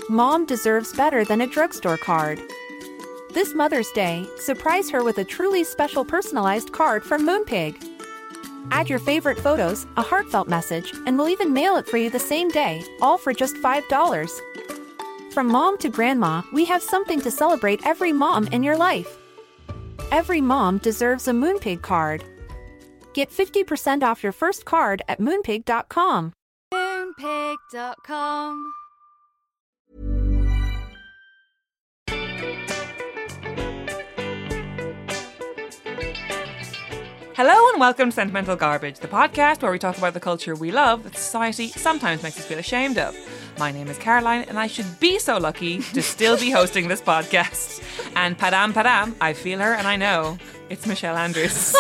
Mom deserves better than a drugstore card. This Mother's Day, surprise her with a truly special personalized card from Moonpig. Add your favorite photos, a heartfelt message, and we'll even mail it for you the same day, all for just $5. From mom to grandma, we have something to celebrate every mom in your life. Every mom deserves a Moonpig card. Get 50% off your first card at moonpig.com. Moonpig.com. Hello and welcome to Sentimental Garbage, the podcast where we talk about the culture we love that society sometimes makes us feel ashamed of. My name is Caroline and I should be so lucky to still be hosting this podcast. And padam, I feel her and I know. It's Michelle Andrews.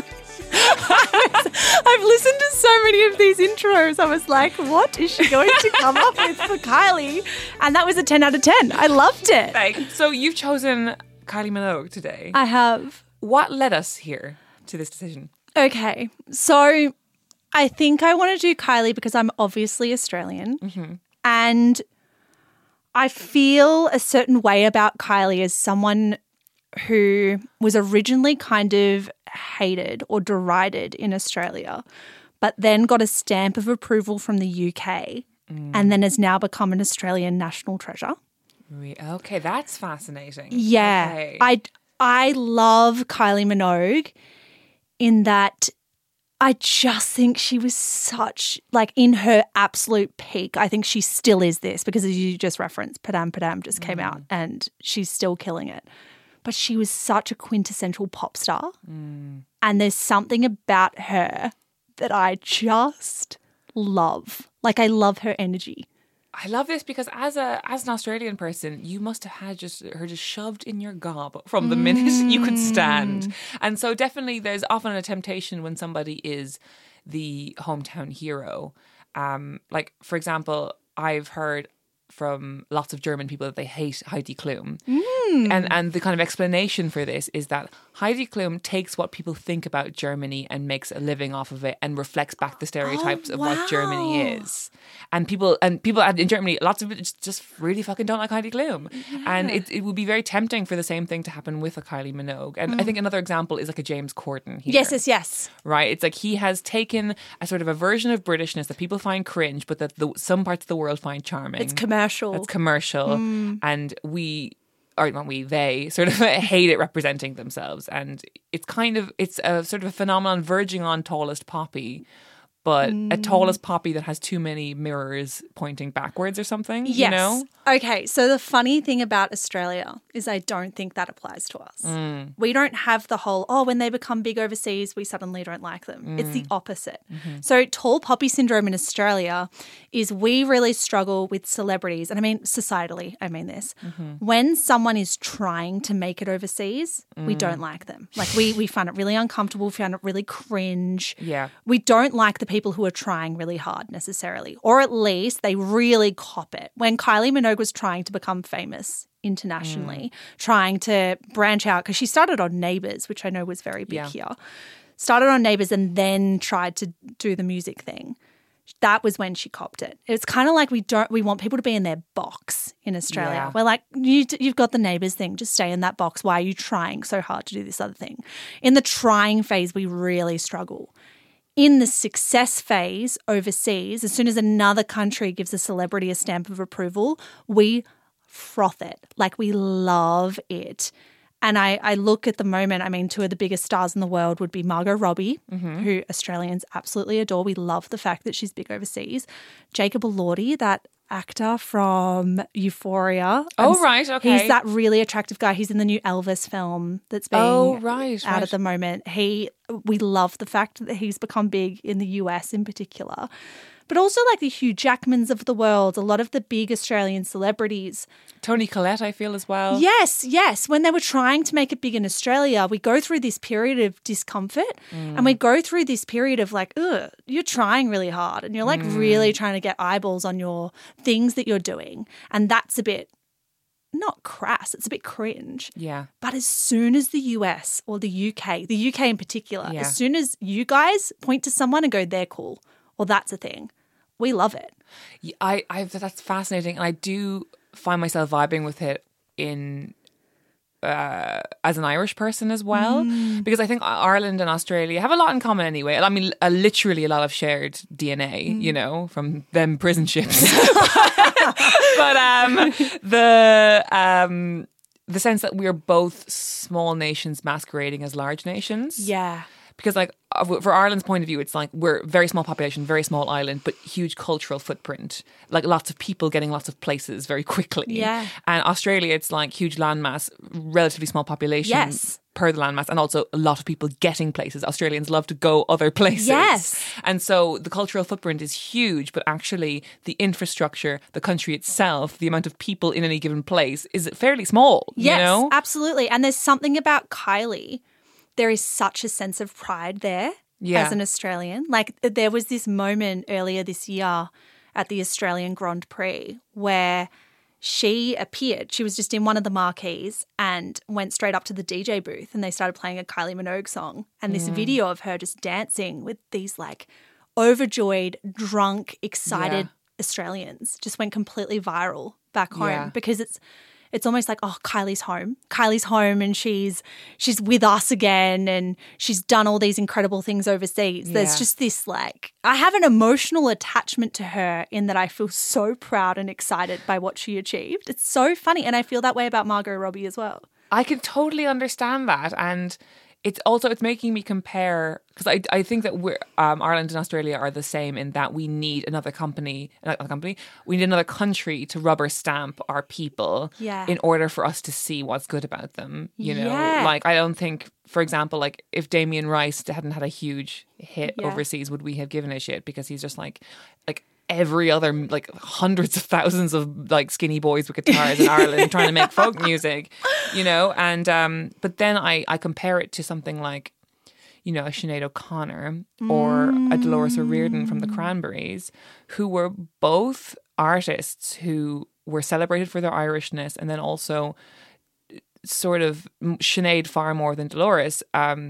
I've listened to so many of these intros. I was like, what is she going to come up with for Kylie? And that was a 10 out of 10. I loved it. So you've chosen Kylie Minogue today. I have. What led us here to this decision? Okay, so I think I want to do Kylie because I'm obviously Australian. Mm-hmm. And I feel a certain way about Kylie as someone who was originally kind of hated or derided in Australia, but then got a stamp of approval from the UK and then has now become an Australian national treasure. Okay, that's fascinating. Yeah. Okay. I love Kylie Minogue in that I just think she was such, like, in her absolute peak. I think she still is this because, as you just referenced, Padam Padam just came out and she's still killing it. But she was such a quintessential pop star. And there's something about her that I just love. Like, I love her energy. I love this because as an Australian person, you must have had her just shoved in your gob from the minute you could stand. And so definitely there's often a temptation when somebody is the hometown hero. Like, for example, I've heard from lots of German people that they hate Heidi Klum. And the kind of explanation for this is that Heidi Klum takes what people think about Germany and makes a living off of it and reflects back the stereotypes of what Germany is. And people in Germany, lots of it just really fucking don't like Heidi Klum. Yeah. And it would be very tempting for the same thing to happen with a Kylie Minogue. And I think another example is like a James Corden here. Yes. Right? It's like he has taken a sort of a version of Britishness that people find cringe, but that some parts of the world find charming. It's commercial. And they sort of hate it representing themselves. And it's a sort of a phenomenon verging on tallest poppy, but a tallest poppy that has too many mirrors pointing backwards or something, yes. You know? Okay, so the funny thing about Australia is I don't think that applies to us. We don't have the whole, when they become big overseas, we suddenly don't like them. It's the opposite. So tall poppy syndrome in Australia is we really struggle with celebrities, and I mean societally, I mean this. When someone is trying to make it overseas, we don't like them. Like we find it really uncomfortable, we find it really cringe. Yeah. We don't like the people who are trying really hard necessarily, or at least they really cop it. When Kylie Minogue was trying to become famous internationally, trying to branch out, because she started on Neighbours, which I know was very big here, started on Neighbours and then tried to do the music thing. That was when she copped it. It's kind of like we want people to be in their box in Australia. Yeah. We're like, you've got the Neighbours thing, just stay in that box. Why are you trying so hard to do this other thing? In the trying phase, we really struggle. In the success phase overseas, as soon as another country gives a celebrity a stamp of approval, we froth it. Like, we love it. And I look at the moment, I mean, two of the biggest stars in the world would be Margot Robbie, who Australians absolutely adore. We love the fact that she's big overseas. Jacob Elordi, that actor from Euphoria. Oh, right, okay. He's that really attractive guy. He's in the new Elvis film that's being out at the moment. We love the fact that he's become big in the US in particular. But also like the Hugh Jackmans of the world, a lot of the big Australian celebrities. Toni Collette, I feel, as well. Yes. When they were trying to make it big in Australia, we go through this period of discomfort and we go through this period of like, you're trying really hard and you're like really trying to get eyeballs on your things that you're doing. And that's a bit, not crass, it's a bit cringe. Yeah. But as soon as the US or the UK in particular, as soon as you guys point to someone and go, they're cool, or that's a thing, we love it. I that's fascinating. And I do find myself vibing with it in as an Irish person as well, because I think Ireland and Australia have a lot in common anyway. I mean, literally a lot of shared DNA, you know, from them prison ships. But the sense that we're both small nations masquerading as large nations. Yeah. Because like for Ireland's point of view, it's like we're very small population, very small island, but huge cultural footprint. Like lots of people getting lots of places very quickly. Yeah. And Australia, it's like huge landmass, relatively small population per the landmass, and also a lot of people getting places. Australians love to go other places. Yes. And so the cultural footprint is huge, but actually the infrastructure, the country itself, the amount of people in any given place is fairly small. Yes, you know? absolutely. And there's something about Kylie. There is such a sense of pride there as an Australian. Like there was this moment earlier this year at the Australian Grand Prix where she appeared. She was just in one of the marquees and went straight up to the DJ booth and they started playing a Kylie Minogue song. And this video of her just dancing with these like overjoyed, drunk, excited Australians just went completely viral back home because it's almost like, oh, Kylie's home. Kylie's home and she's with us again and she's done all these incredible things overseas. Yeah. There's just this like, I have an emotional attachment to her in that I feel so proud and excited by what she achieved. It's so funny. And I feel that way about Margot Robbie as well. I can totally understand that. And it's making me compare, because I think that Ireland and Australia are the same in that we need another country to rubber stamp our people in order for us to see what's good about them. You know, like I don't think, for example, like if Damien Rice hadn't had a huge hit overseas, would we have given a shit? Because he's just like every other like hundreds of thousands of like skinny boys with guitars in Ireland trying to make folk music, you know. And but then I compare it to something like, you know, a Sinead O'Connor or a Dolores O'Riordan from the Cranberries, who were both artists who were celebrated for their Irishness, and then also sort of Sinead far more than Dolores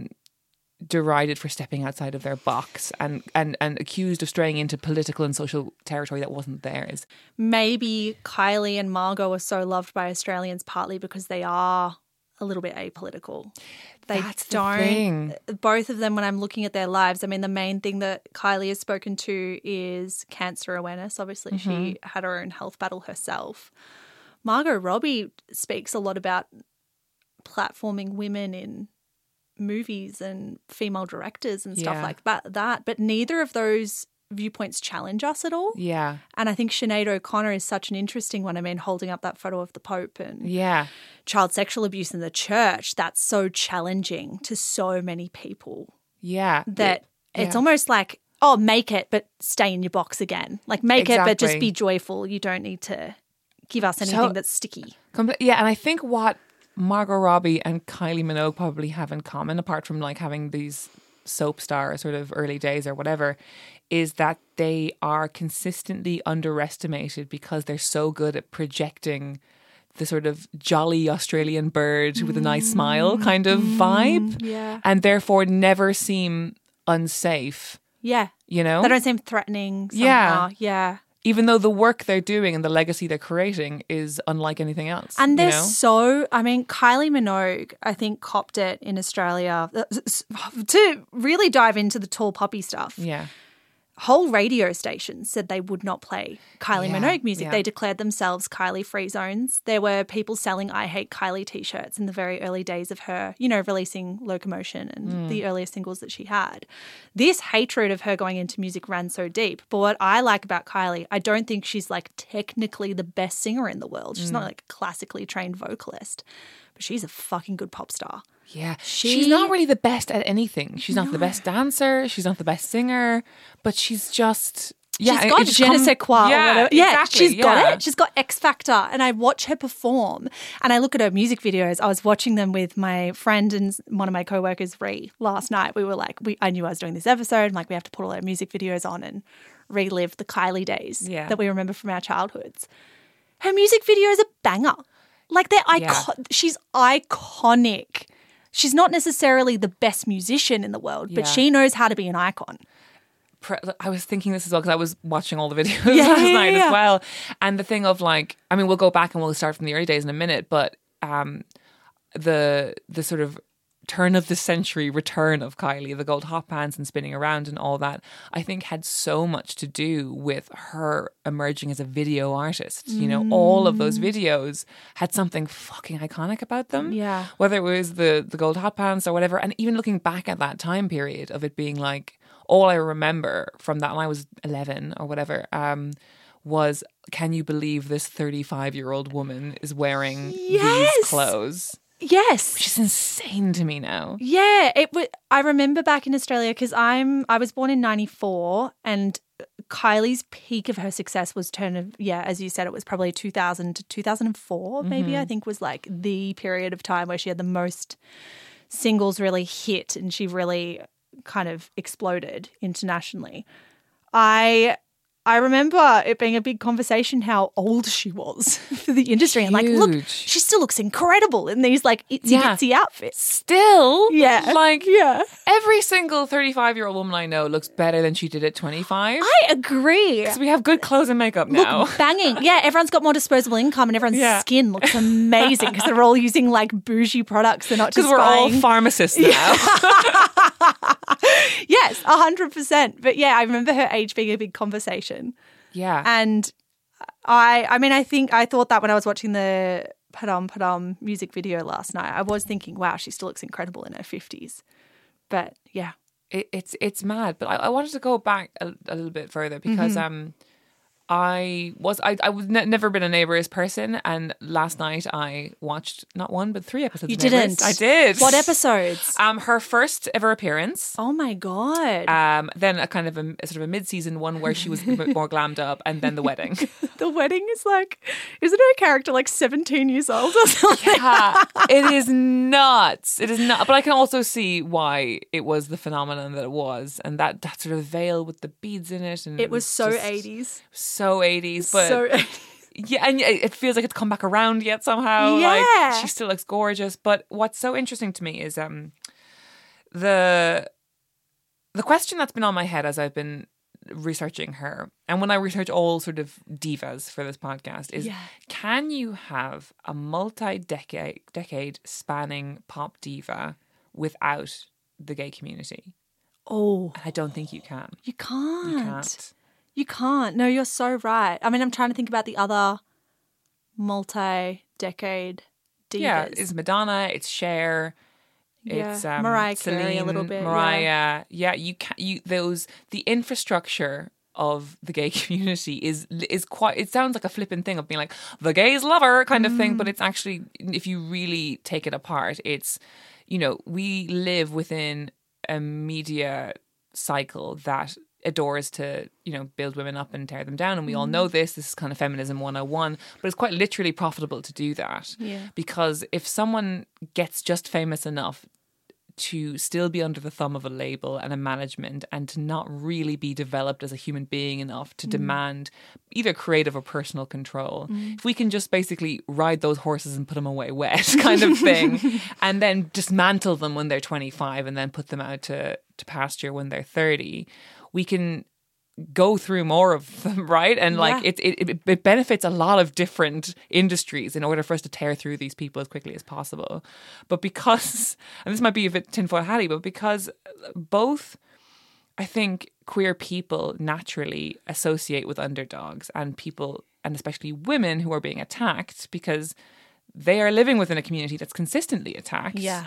derided for stepping outside of their box and accused of straying into political and social territory that wasn't theirs. Maybe Kylie and Margot are so loved by Australians partly because they are a little bit apolitical. That's the thing. Both of them, when I'm looking at their lives, I mean, the main thing that Kylie has spoken to is cancer awareness. Obviously, she had her own health battle herself. Margot Robbie speaks a lot about platforming women in movies and female directors and stuff like that. But neither of those viewpoints challenge us at all. Yeah. And I think Sinead O'Connor is such an interesting one. I mean, holding up that photo of the Pope and child sexual abuse in the church, that's so challenging to so many people. Yeah. That it's almost like, oh, make it, but stay in your box again. Like make it, but just be joyful. You don't need to give us anything that's sticky. Yeah, and I think what Margot Robbie and Kylie Minogue probably have in common, apart from like having these soap star sort of early days or whatever, is that they are consistently underestimated because they're so good at projecting the sort of jolly Australian bird with a nice smile kind of vibe. Yeah. And therefore never seem unsafe. Yeah. You know? They don't seem threatening somehow. Yeah. Even though the work they're doing and the legacy they're creating is unlike anything else. And they're Kylie Minogue, I think, copped it in Australia to really dive into the tall poppy stuff. Yeah. Whole radio stations said they would not play Kylie Minogue music. Yeah. They declared themselves Kylie free zones. There were people selling I Hate Kylie t-shirts in the very early days of her, you know, releasing Locomotion and the earlier singles that she had. This hatred of her going into music ran so deep. But what I like about Kylie, I don't think she's like technically the best singer in the world. She's not like a classically trained vocalist, but she's a fucking good pop star. Yeah, she's not really the best at anything. She's not the best dancer. She's not the best singer, but she's just... Yeah, she's got je ne sais quoi. Yeah, exactly, she's got it. She's got X Factor. And I watch her perform and I look at her music videos. I was watching them with my friend and one of my co-workers, Ree, last night. We were like, I knew I was doing this episode. I'm like, we have to put all our music videos on and relive the Kylie days that we remember from our childhoods. Her music videos are banger. Like she's iconic. She's not necessarily the best musician in the world, but she knows how to be an icon. I was thinking this as well because I was watching all the videos last night as well. And the thing of like, I mean, we'll go back and we'll start from the early days in a minute, but the sort of turn of the century return of Kylie, the gold hot pants and spinning around and all that, I think had so much to do with her emerging as a video artist. You know, all of those videos had something fucking iconic about them. Yeah. Whether it was the gold hot pants or whatever. And even looking back at that time period of it being like, all I remember from that when I was 11 or whatever, was, can you believe this 35-year-old woman is wearing these clothes? Yes. Which is insane to me now. Yeah, I remember back in Australia because I was born in 94 and Kylie's peak of her success was as you said, it was probably 2000 to 2004 maybe, I think was like the period of time where she had the most singles really hit and she really kind of exploded internationally. I remember it being a big conversation how old she was for the industry. And like, look, she still looks incredible in these like itsy bitsy outfits. Still? Yeah. Like, every single 35-year-old woman I know looks better than she did at 25. I agree. Because we have good clothes and makeup now. Look, banging. Yeah, everyone's got more disposable income and everyone's skin looks amazing because they're all using like bougie products. They're not just because we're all pharmacists now. Yes, 100%. But yeah, I remember her age being a big conversation. Yeah. And I thought that when I was watching the Padam Padam music video last night, I was thinking, wow, she still looks incredible in her 50s. But yeah. It's mad. But I wanted to go back a little bit further because I would never been a Neighbours person, and last night I watched not one but 3 episodes. You of Neighbours. didn't? I did. What episodes? Her first ever appearance. Oh my god. Then a kind of a sort of a mid-season one where she was a bit more glammed up, and then the wedding. The wedding is like, isn't her character like 17 years old or something? Yeah, it is nuts. It is not. But I can also see why it was the phenomenon that it was, and that sort of veil with the beads in it, and it was so just 80s. So 80s, but so 80s. Yeah, and it feels like it's come back around yet somehow. Yeah. Like, she still looks gorgeous. But what's so interesting to me is the question that's been on my head as I've been researching her, and when I research all sort of divas for this podcast, is can you have a multi-decade spanning pop diva without the gay community? Oh. And I don't think you can. You can't. You can't. You can't. No, you're so right. I mean, I'm trying to think about the other multi-decade divas. Yeah, it's Madonna, it's Cher, it's Mariah Celine, Carey a little bit. Mariah. Yeah, the infrastructure of the gay community is quite, it sounds like a flippant thing of being like the gays love her kind of thing, but it's actually, if you really take it apart, it's, we live within a media cycle that adores to, build women up and tear them down. And we all know this is kind of feminism 101, but it's quite literally profitable to do that. Yeah. Because if someone gets just famous enough to still be under the thumb of a label and a management and to not really be developed as a human being enough to demand either creative or personal control, if we can just basically ride those horses and put them away wet kind of thing and then dismantle them when they're 25 and then put them out to pasture when they're 30, we can go through more of them, right? And like it benefits a lot of different industries in order for us to tear through these people as quickly as possible. But because, and this might be a bit tinfoil hatty, but because both, I think, queer people naturally associate with underdogs and people, and especially women who are being attacked because they are living within a community that's consistently attacked. Yeah.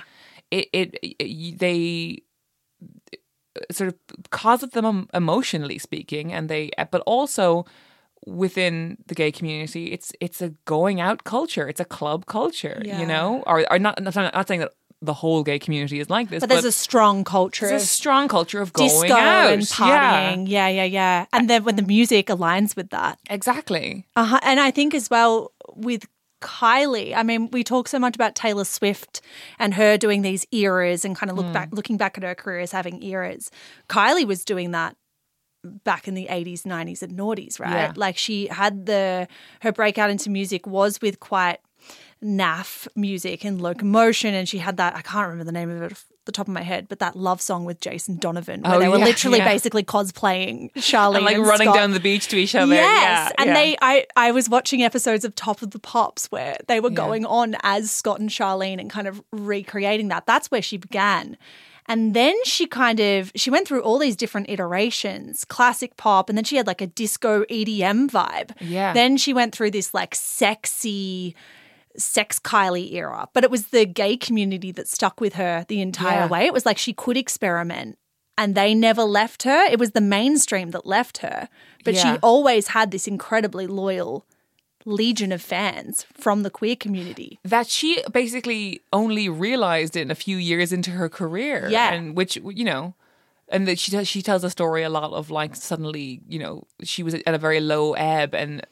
They sort of cause them emotionally speaking, and but also within the gay community, it's a going out culture, it's a club culture, or not. I'm not saying that the whole gay community is like this, but there's a strong culture. There's a strong culture of going disco out and partying. Yeah. And then when the music aligns with that, exactly. And I think as well with Kylie, I mean, we talk so much about Taylor Swift and her doing these eras and kind of looking back at her career as having eras. Kylie was doing that back in the 80s, 90s and noughties, right? Yeah. Like she had her breakout into music was with quite NAF music and Locomotion, and she had that, I can't remember the name of it off the top of my head, but that love song with Jason Donovan where they were literally basically cosplaying Charlene and like running Scott. down the beach to each other. Yes, Yeah, and I was watching episodes of Top of the Pops where they were going on as Scott and Charlene and kind of recreating that. That's where she began. And then she went through all these different iterations, classic pop, and then she had like a disco EDM vibe. Yeah. Then she went through this like sexy Sex Kylie era, but it was the gay community that stuck with her the entire way. It was like she could experiment and they never left her. It was the mainstream that left her, but she always had this incredibly loyal legion of fans from the queer community. That she basically only realised in a few years into her career. Yeah. And which, you know, and that she tells a story a lot of like suddenly, you know, she was at a very low ebb and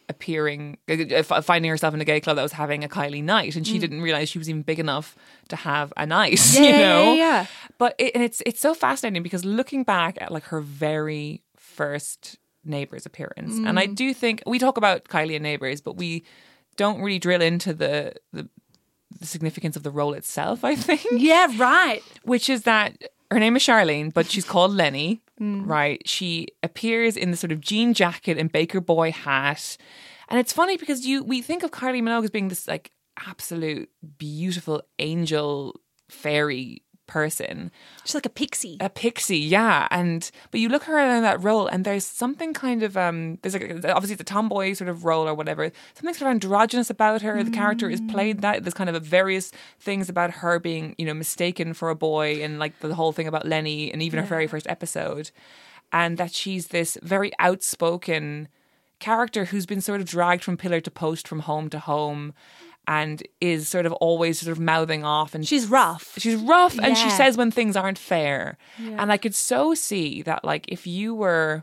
finding herself in a gay club that was having a Kylie night, and she didn't realise she was even big enough to have a night, you know? Yeah. But it's so fascinating because looking back at like her very first Neighbours appearance, and I do think we talk about Kylie and Neighbours, but we don't really drill into the significance of the role itself, I think. Yeah, right. Which is that her name is Charlene, but she's called Lenny, right? She appears in the sort of jean jacket and Baker Boy hat. And it's funny because we think of Kylie Minogue as being this like absolute beautiful angel fairy person. She's like a pixie. A pixie, yeah. But you look her in that role and there's something kind of there's like obviously it's a tomboy sort of role or whatever. Something sort of androgynous about her. The character is played that. There's kind of various things about her being, you know, mistaken for a boy, and like the whole thing about Lenny and even her very first episode. And that she's this very outspoken character who's been sort of dragged from pillar to post, from home to home, and is sort of always sort of mouthing off. And she's rough. And she says when things aren't fair. Yeah. And I could so see that, like, if you were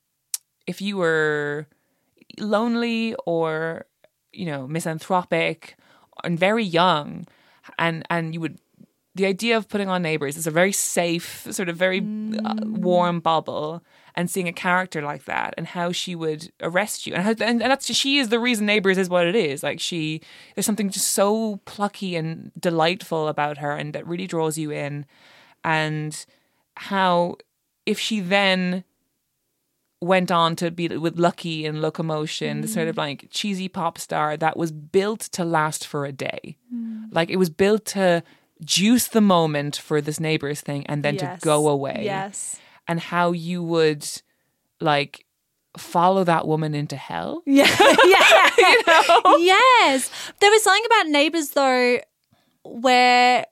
lonely or, you know, misanthropic and very young, and you would, the idea of putting on Neighbours is a very safe, sort of very warm bubble, and seeing a character like that and how she would arrest you. And that's, she is the reason Neighbours is what it is. Like there's something just so plucky and delightful about her, and that really draws you in. And how if she then went on to be with Lucky and Locomotion, the sort of like cheesy pop star that was built to last for a day. Like it was built to juice the moment for this Neighbours thing and then to go away. Yes. And how you would like follow that woman into hell. Yeah. Yeah. You know? Yes. There was something about Neighbours though where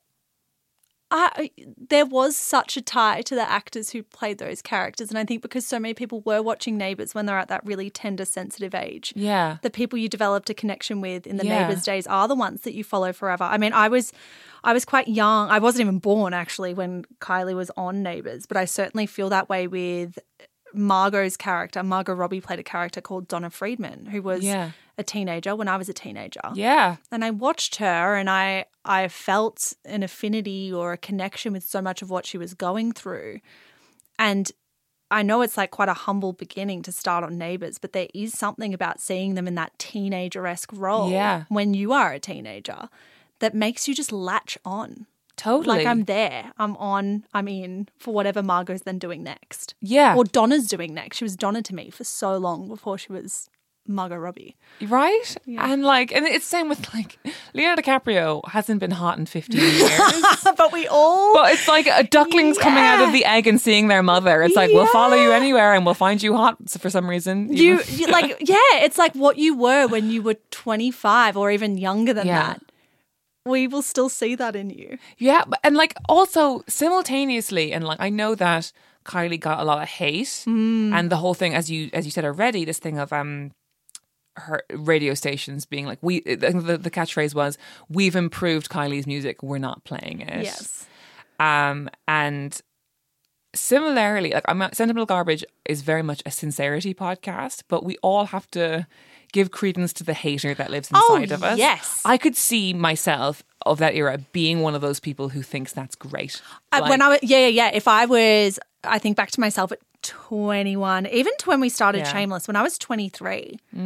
there was such a tie to the actors who played those characters. And I think because so many people were watching Neighbours when they're at that really tender, sensitive age. Yeah. The people you developed a connection with in the Neighbours days are the ones that you follow forever. I mean, I was quite young. I wasn't even born, actually, when Kylie was on Neighbours. But I certainly feel that way with Margot's character. Margot Robbie played a character called Donna Friedman, who was a teenager when I was a teenager. Yeah. And I watched her and I felt an affinity or a connection with so much of what she was going through. And I know it's like quite a humble beginning to start on Neighbours, but there is something about seeing them in that teenager-esque role when you are a teenager that makes you just latch on. Totally. Like I'm there, I'm on, I'm in for whatever Margot's then doing next. Yeah. Or Donna's doing next. She was Donna to me for so long before she was Margot Robbie. Right? Yeah. And it's the same with like Leonardo DiCaprio hasn't been hot in 15 years. But it's like a duckling's coming out of the egg and seeing their mother. It's like, we'll follow you anywhere and we'll find you hot for some reason. You like, it's like what you were when you were 25 or even younger than that. We will still see that in you. Yeah, and like also simultaneously, and like I know that Kylie got a lot of hate, and the whole thing, as you said already, this thing of her radio stations being like, the catchphrase was, "We've improved Kylie's music, we're not playing it." Yes. And similarly, like Sentimental Garbage is very much a sincerity podcast, but we all have to give credence to the hater that lives inside of us. Yes. I could see myself of that era being one of those people who thinks that's great. When I was, if I was, I think back to myself at 21, even to when we started Shameless, when I was 23,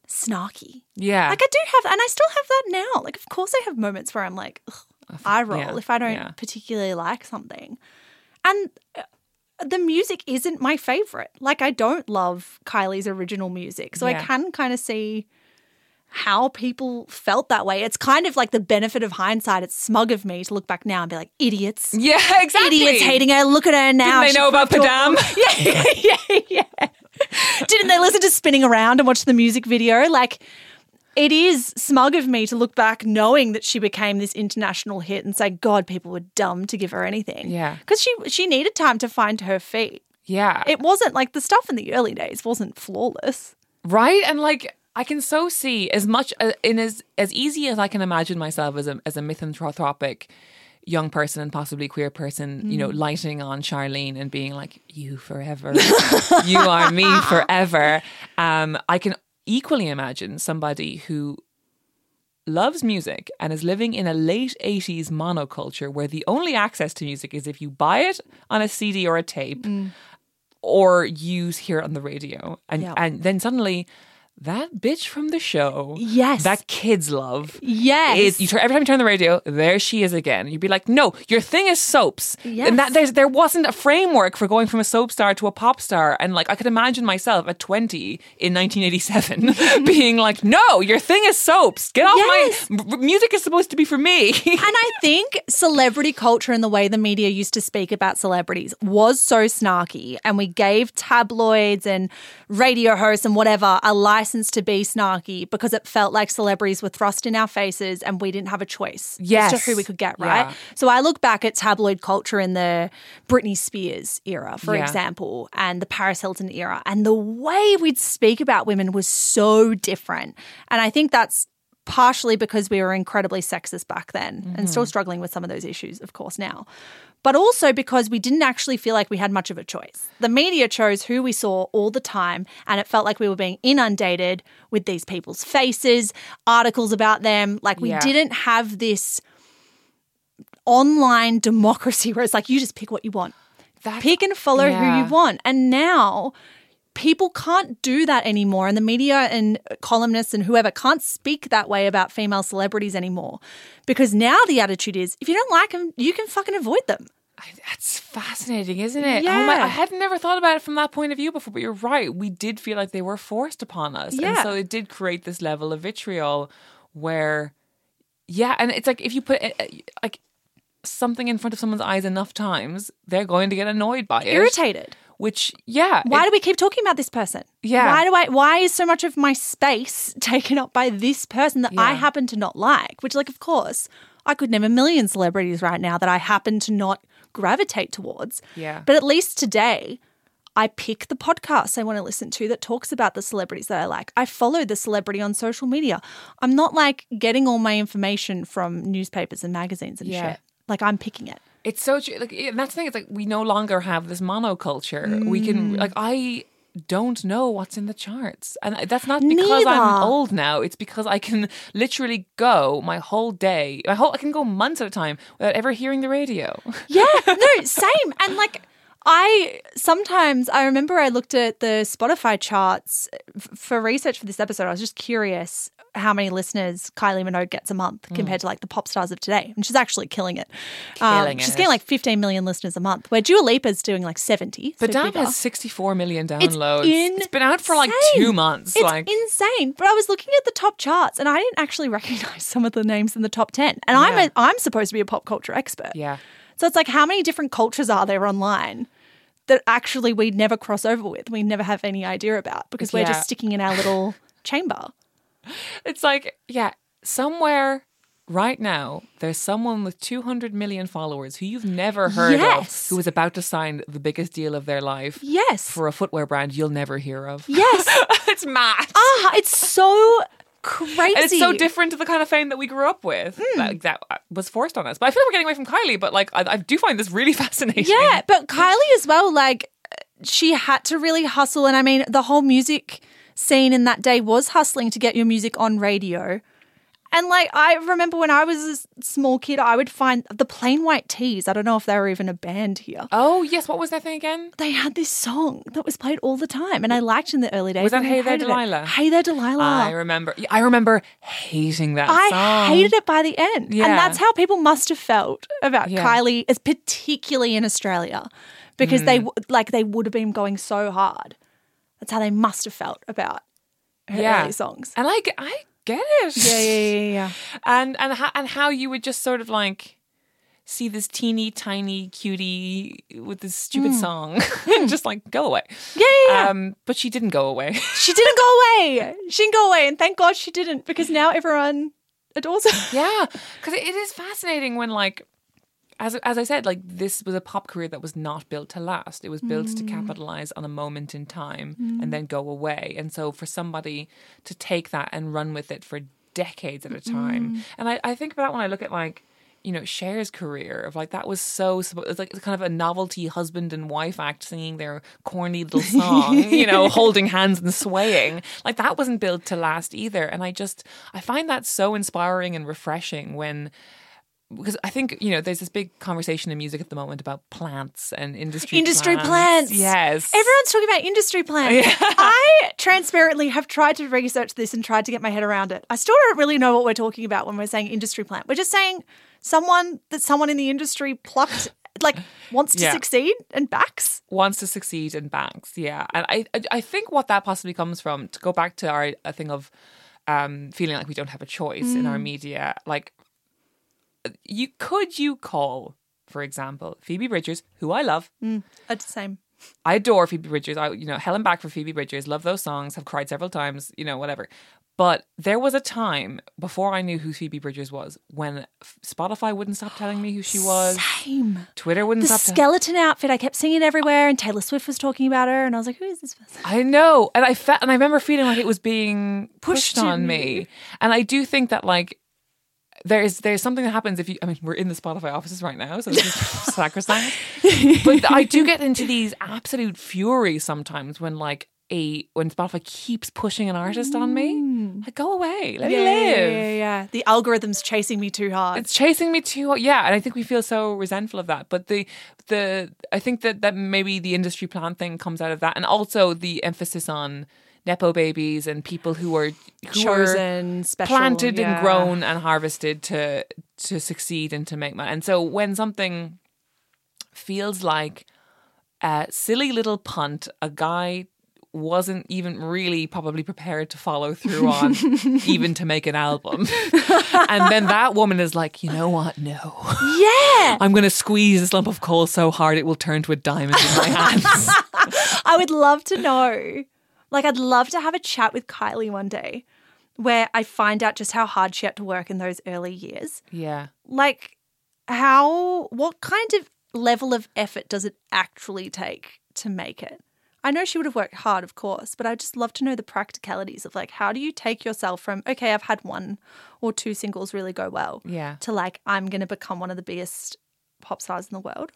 snarky. Yeah. Like I do have, and I still have that now. Like, of course I have moments where I'm like, ugh, eye roll if I don't particularly like something. And the music isn't my favorite. Like, I don't love Kylie's original music. So I can kind of see how people felt that way. It's kind of like the benefit of hindsight. It's smug of me to look back now and be like, idiots. Yeah, exactly. Idiots hating her. Look at her now. Didn't they know about Padam? Yeah. Didn't they listen to Spinning Around and watch the music video? Like, it is smug of me to look back knowing that she became this international hit and say, God, people were dumb to give her anything. Yeah. Because she needed time to find her feet. Yeah. It wasn't like the stuff in the early days wasn't flawless. Right? And like, I can so see as much as easy as I can imagine myself as a misanthropic young person and possibly queer person, you know, lighting on Charlene and being like, you forever, you are me forever. I can equally imagine somebody who loves music and is living in a late 80s monoculture where the only access to music is if you buy it on a CD or a tape or you hear it on the radio. And then suddenly that bitch from the show, that kids love, every time you turn the radio, there she is again. You'd be like, no, your thing is soaps, and that there wasn't a framework for going from a soap star to a pop star. And like, I could imagine myself at 20 in 1987 being like, no, your thing is soaps. Get off my music is supposed to be for me. And I think celebrity culture and the way the media used to speak about celebrities was so snarky, and we gave tabloids and radio hosts and whatever a license to be snarky because it felt like celebrities were thrust in our faces and we didn't have a choice as to who we could get, right? Yeah. So I look back at tabloid culture in the Britney Spears era, for example, and the Paris Hilton era, and the way we'd speak about women was so different. And I think that's partially because we were incredibly sexist back then and still struggling with some of those issues, of course, now. But also because we didn't actually feel like we had much of a choice. The media chose who we saw all the time, and it felt like we were being inundated with these people's faces, articles about them. Like, we didn't have this online democracy where it's like, you just pick what you want. Pick and follow who you want. And now people can't do that anymore, and the media and columnists and whoever can't speak that way about female celebrities anymore, because now the attitude is, if you don't like them, you can fucking avoid them. That's fascinating, isn't it? Yeah. Oh my, I had never thought about it from that point of view before, but you're right. We did feel like they were forced upon us. Yeah. And so it did create this level of vitriol where, and it's like if you put like something in front of someone's eyes enough times, they're going to get annoyed by it. Irritated. Which, why do we keep talking about this person? Yeah. Why is so much of my space taken up by this person that I happen to not like? Which, like, of course, I could name a million celebrities right now that I happen to not gravitate towards. Yeah. But at least today, I pick the podcasts I want to listen to that talks about the celebrities that I like. I follow the celebrity on social media. I'm not, like, getting all my information from newspapers and magazines and shit. Like, I'm picking it. It's so true. Like, and that's the thing. It's like we no longer have this monoculture. We can, like, I don't know what's in the charts, and that's not because I'm old now. It's because I can literally go my whole day. I can go months at a time without ever hearing the radio. Yeah, no, same. And like, I remember I looked at the Spotify charts for research for this episode. I was just curious how many listeners Kylie Minogue gets a month compared to like the pop stars of today. And she's actually killing it. She's getting like 15 million listeners a month, where Dua Lipa's doing like 70. But Dam has 64 million downloads. It's been out for like 2 months. It's insane. But I was looking at the top charts and I didn't actually recognize some of the names in the top 10. And I'm supposed to be a pop culture expert. Yeah. So it's like, how many different cultures are there online that actually we'd never cross over with, we never have any idea about, because we're just sticking in our little chamber. It's like, somewhere right now, there's someone with 200 million followers who you've never heard of, who is about to sign the biggest deal of their life for a footwear brand you'll never hear of. Yes. It's mad. It's so crazy. And it's so different to the kind of fame that we grew up with. That was forced on us. But I feel like we're getting away from Kylie, but like I do find this really fascinating. Yeah, but Kylie as well, like, she had to really hustle. And I mean, the whole music scene in that day was hustling to get your music on radio. And like, I remember when I was a small kid, I would find the Plain White Tees. I don't know if they were even a band here. Oh, yes. What was that thing again? They had this song that was played all the time, and I liked in the early days. Was that and I Hey There hated it. Delilah? Hey There Delilah. I remember hating that song. I hated it by the end. Yeah. And that's how people must have felt about Yeah. Kylie, as particularly in Australia, because they would have been going so hard. That's how they must have felt about her early songs. And I get it. Yeah. And how you would just sort of like see this teeny tiny cutie with this stupid song and just like go away. Yeah. But she didn't go away. She didn't go away. She didn't go away. And thank God she didn't, because now everyone adores her. Yeah. Because it is fascinating when like, as I said, like this was a pop career that was not built to last. It was built to capitalize on a moment in time and then go away. And so for somebody to take that and run with it for decades at a time. And I think about that when I look at like, you know, Cher's career of like, that was it's like kind of a novelty husband and wife act singing their corny little song, you know, holding hands and swaying. Like that wasn't built to last either. And I find that so inspiring and refreshing because I think, you know, there's this big conversation in music at the moment about plants and industry plants. Yes. Everyone's talking about industry plants. Yeah. I transparently have tried to research this and tried to get my head around it. I still don't really know what we're talking about when we're saying industry plant. We're just saying someone in the industry plucked, like, wants to succeed and backs. Wants to succeed and backs, yeah. And I think what that possibly comes from, to go back to our thing of feeling like we don't have a choice in our media, like, you call, for example, Phoebe Bridgers, who I love. It's the same. I adore Phoebe Bridgers. Hell and back for Phoebe Bridgers. Love those songs. Have cried several times. You know, whatever. But there was a time before I knew who Phoebe Bridgers was when Spotify wouldn't stop telling me who she was. Same. Twitter wouldn't The stop. skeleton outfit. I kept seeing it everywhere, and Taylor Swift was talking about her, and I was like, "Who is this person?" I know, and I remember feeling like it was being pushed to on me. And I do think that like. There's something that happens we're in the Spotify offices right now, so this is sacrosanct. But I do get into these absolute furies sometimes when Spotify keeps pushing an artist on me. Like, go away, let me live. Yeah. The algorithm's chasing me too hard. It's chasing me too hard. Yeah, and I think we feel so resentful of that. But I think that maybe the industry plan thing comes out of that, and also the emphasis on Nepo babies and people who are chosen, special, planted and grown and harvested to succeed and to make money. And so when something feels like a silly little punt, a guy wasn't even really probably prepared to follow through on, even to make an album. And then that woman is like, you know what? No. Yeah. I'm going to squeeze this lump of coal so hard it will turn to a diamond in my hands. I would love to know. Like, I'd love to have a chat with Kylie one day where I find out just how hard she had to work in those early years. Yeah. Like, what kind of level of effort does it actually take to make it? I know she would have worked hard, of course, but I'd just love to know the practicalities of, like, how do you take yourself from, okay, I've had 1 or 2 singles really go well, to, like, I'm going to become one of the biggest pop stars in the world.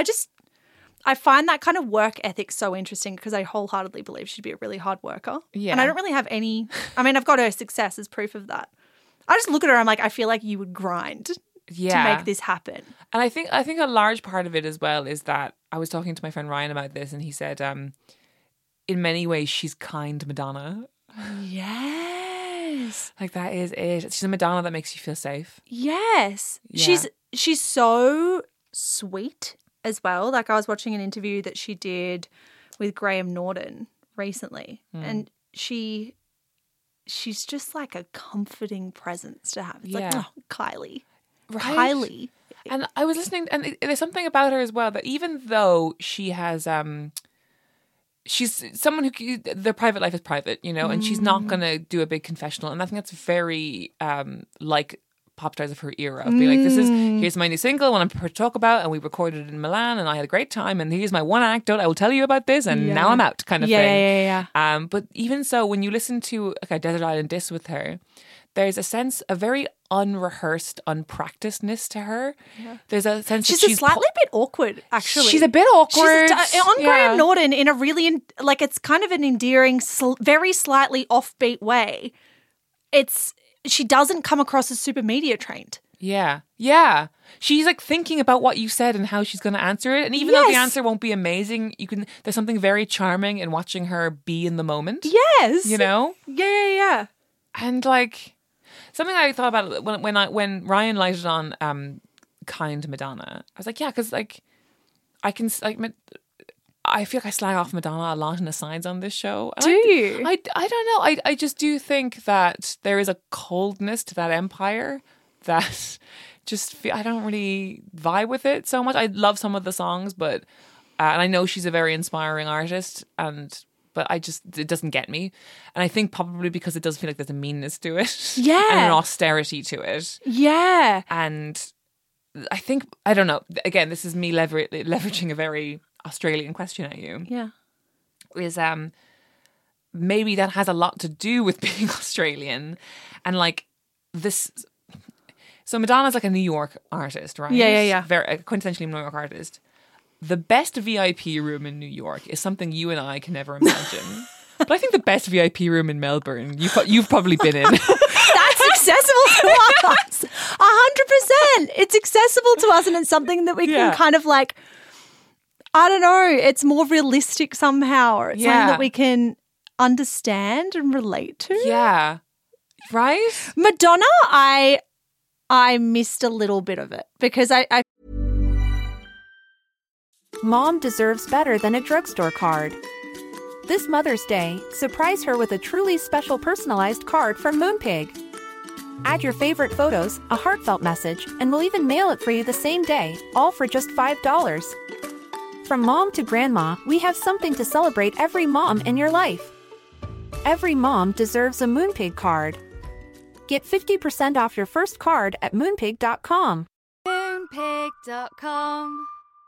I find that kind of work ethic so interesting because I wholeheartedly believe she'd be a really hard worker. Yeah. And I don't really have I've got her success as proof of that. I just look at her, I'm like, I feel like you would grind to make this happen. And I think a large part of it as well is that I was talking to my friend Ryan about this, and he said, in many ways, she's kind Madonna. Yes. Like, that is it. She's a Madonna that makes you feel safe. Yes. Yeah. She's so sweet as well. Like, I was watching an interview that she did with Graham Norton recently, and she's just like a comforting presence to have. It's like, oh, Kylie. Right? Kylie. And I was listening, and there's something about her as well that even though she has, she's someone who, their private life is private, you know, and she's not going to do a big confessional. And I think that's very like pop stars of her era of being like, here's my new single, what I'm prepared to talk about, and we recorded it in Milan, and I had a great time, and here's my one anecdote, I will tell you about this, and now I'm out, kind of thing. Yeah. But even so, when you listen to like a Desert Island Disc with her, there's a very unrehearsed unpracticedness to her. Yeah. There's a sense she's that a slightly bit awkward, actually. She's a bit awkward. On Graham Norton in a really, like, it's kind of an endearing, very slightly offbeat way. she doesn't come across as super media trained. Yeah. Yeah. She's like thinking about what you said and how she's going to answer it. And even though the answer won't be amazing, there's something very charming in watching her be in the moment. Yes. You know? Yeah. And like something I thought about when Ryan lighted on Kind Madonna, I was like, yeah, because like I can like I feel like I slag off Madonna a lot in the sides on this show. Do you? I don't know. I just do think that there is a coldness to that empire that I don't really vibe with it so much. I love some of the songs, but and I know she's a very inspiring artist, but it doesn't get me. And I think probably because it does feel like there's a meanness to it, Yeah, and an austerity to it, yeah. And I think I don't know. Again, this is me leveraging a very Australian question at you. Yeah, is maybe that has a lot to do with being Australian and like this. So Madonna's like a New York artist, right? Yeah. Very quintessentially New York artist. The best VIP room in New York is something you and I can never imagine. But I think the best VIP room in Melbourne, you've probably been in. That's accessible to us. 100%. It's accessible to us, and it's something that we can kind of like, I don't know, it's more realistic somehow, or it's something that we can understand and relate to. Yeah. Right? Madonna, I missed a little bit of it because I Mom deserves better than a drugstore card. This Mother's Day, surprise her with a truly special personalized card from Moonpig. Add your favorite photos, a heartfelt message, and we'll even mail it for you the same day, all for just $5. From mom to grandma, we have something to celebrate every mom in your life. Every mom deserves a Moonpig card. Get 50% off your first card at moonpig.com. Moonpig.com.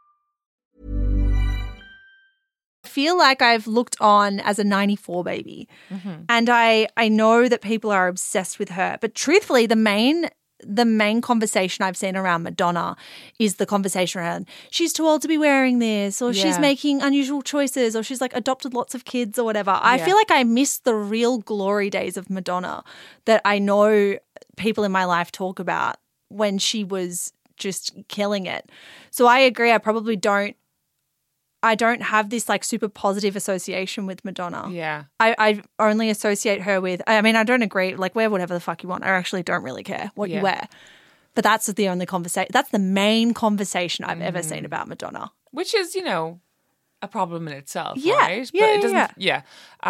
I feel like I've looked on as a 94 baby. Mm-hmm. And I know that people are obsessed with her. But truthfully, the main conversation I've seen around Madonna is the conversation around she's too old to be wearing this, or she's making unusual choices, or she's like adopted lots of kids or whatever. I feel like I miss the real glory days of Madonna that I know people in my life talk about when she was just killing it. So I agree. I probably don't have this like super positive association with Madonna. Yeah. I only associate her with, I mean, I don't agree, like wear whatever the fuck you want. I actually don't really care what you wear. But that's the only conversation, that's the main conversation I've ever seen about Madonna. Which is, a problem in itself, Yeah. right? Yeah, but it doesn't, yeah.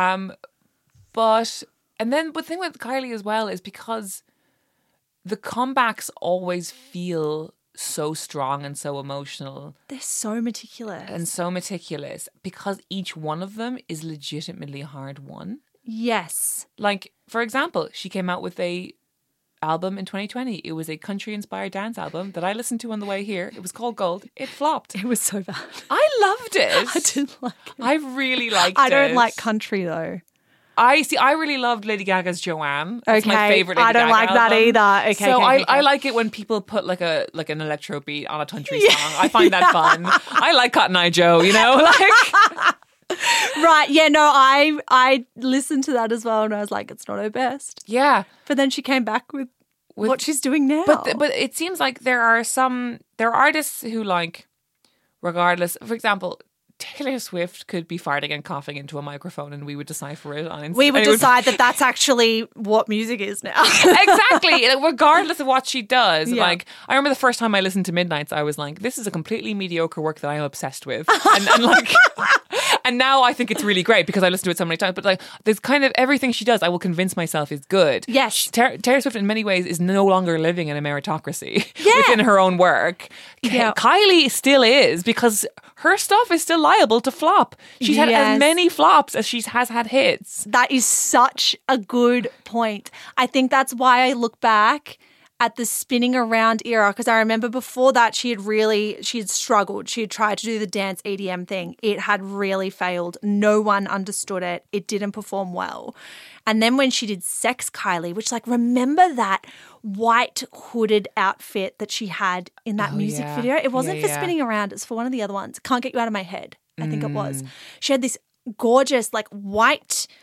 But the thing with Kylie as well is because the comebacks always feel so strong and so emotional. They're so meticulous. And so meticulous because each one of them is legitimately hard won. Yes. Like, for example, she came out with a album in 2020. It was a country-inspired dance album that I listened to on the way here. It was called Gold. It flopped. It was so bad. I loved it. I didn't like it. I really liked it. I don't like country though. I really loved Lady Gaga's Joanne. That's my favorite Lady I don't Gaga like that album. either. Okay, so okay. I like it when people put like an electro beat on a country song. I find that fun. I like Cotton Eye Joe, like. Right, yeah, no, I listened to that as well and I was like, it's not her best. Yeah. But then she came back with what she's doing now. But it seems like there are artists who like, regardless, for example, Taylor Swift could be farting and coughing into a microphone and we would decipher it on Instagram. We would decide that that's actually what music is now. Exactly. Regardless of what she does. Yeah. Like, I remember the first time I listened to Midnights, I was like, this is a completely mediocre work that I am obsessed with. And like... And now I think it's really great because I listened to it so many times. But like, there's kind of everything she does, I will convince myself is good. Yes. Taylor Swift in many ways is no longer living in a meritocracy within her own work. Yeah. Kylie still is because her stuff is still liable to flop. She's had as many flops as she has had hits. That is such a good point. I think that's why I look back at the spinning around era, because I remember before that she had struggled. She had tried to do the dance EDM thing. It had really failed. No one understood it. It didn't perform well. And then when she did Sex Kylie, which like, remember that white hooded outfit that she had in that music video? It wasn't for spinning around. It's for one of the other ones. Can't Get You Out of My Head, I think it was. She had this gorgeous like white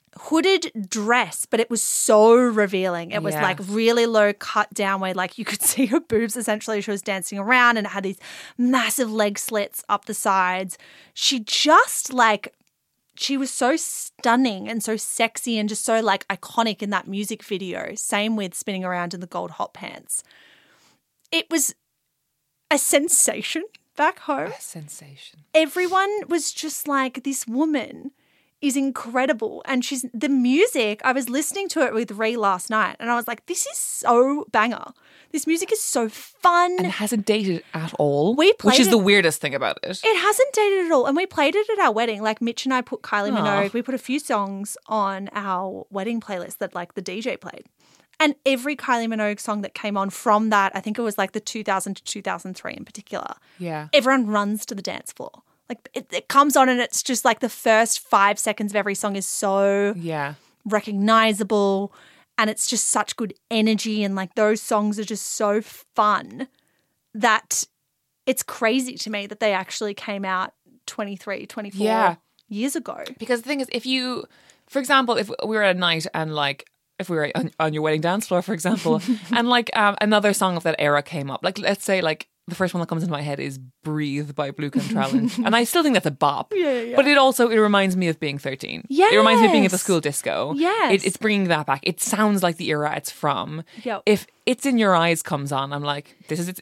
hooded dress, but it was so revealing. It was Yeah. like really low cut down where like you could see her boobs essentially. She was dancing around and it had these massive leg slits up the sides. She just like, she was so stunning and so sexy and just so like iconic in that music video. Same with spinning around in the gold hot pants. It was a sensation back home. A sensation. Everyone was just like, this woman is incredible. And she's the music, I was listening to it with Ree last night and I was like, this is so banger. This music is so fun. And it hasn't dated at all, We played which is it- the weirdest thing about it. It hasn't dated at all. And we played it at our wedding. Like Mitch and I put Kylie Minogue. We put a few songs on our wedding playlist that like the DJ played. And every Kylie Minogue song that came on from that, I think it was like the 2000 to 2003 in particular, Yeah. everyone runs to the dance floor. Like it comes on and it's just like the first 5 seconds of every song is so Yeah. recognizable and it's just such good energy and like those songs are just so fun that it's crazy to me that they actually came out 23, 24 Yeah. years ago. Because the thing is, if you, for example, if we were at a night and like, if we were on your wedding dance floor, for example, and like another song of that era came up, like let's say like the first one that comes into my head is Breathe by Blue Contralin. And I still think that's a bop. Yeah. But it reminds me of being 13. It reminds me of being at the Yes. school disco. Yes. It's bringing that back. It sounds like the era it's from. Yep. If It's in Your Eyes comes on, I'm like, this is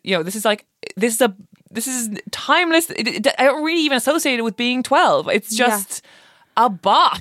timeless. I don't really even associate it with being 12. It's just a bop.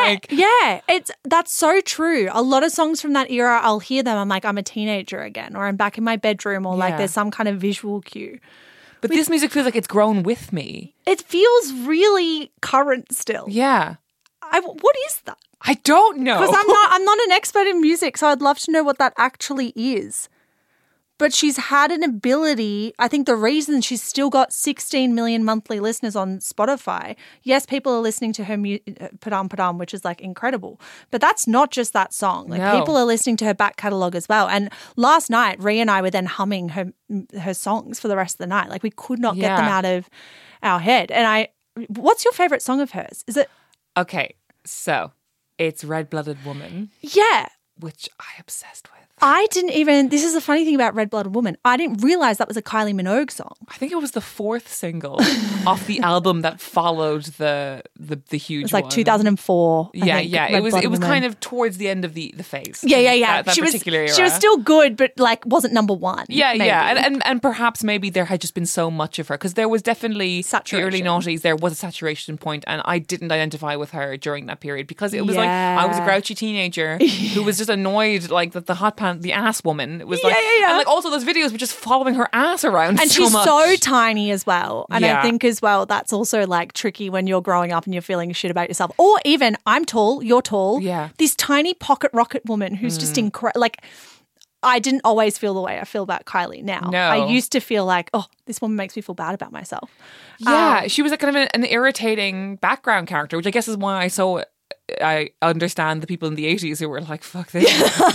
That's so true. A lot of songs from that era, I'll hear them. I'm like, I'm a teenager again, or I'm back in my bedroom, or like Yeah. there's some kind of visual cue. But this music feels like it's grown with me. It feels really current still. Yeah. What is that? I don't know. Because I'm not an expert in music, so I'd love to know what that actually is. But she's had an ability. I think the reason she's still got 16 million monthly listeners on Spotify. Yes, people are listening to her Padam Padam, which is like incredible. But that's not just that song. Like No. people are listening to her back catalogue as well. And last night, Rhea and I were then humming her songs for the rest of the night. Like we could not get them Yeah. out of our head. And what's your favorite song of hers? Is it? Okay, so it's Red Blooded Woman, Yeah. which I obsessed with. I didn't even, this is the funny thing about Red Blooded Woman. I didn't realize that was a Kylie Minogue song. I think it was the fourth single off the album that followed the huge. It was like one. 2004. Yeah. Red It was Blooded Woman. kind of towards the end of the phase. Yeah. That She particular era. was still good, but like wasn't number one. Yeah, maybe. and perhaps maybe there had just been so much of her because there was definitely Saturation. the early noughties. There was a saturation point, and I didn't identify with her during that period because it was like I was a grouchy teenager who was just annoyed like that the ass woman was like, and like also those videos were just following her ass around, And so she's much. so tiny as well. And I Yeah. think as well, that's also like tricky when you're growing up and you're feeling shit about yourself. Or even, I'm tall, you're tall. Yeah. This tiny pocket rocket woman who's just incredible. Like, I didn't always feel the way I feel about Kylie now. No. I used to feel like, oh, this woman makes me feel bad about myself. Yeah, she was a kind of an irritating background character, which I guess is why I understand the people in the 80s who were like, fuck this.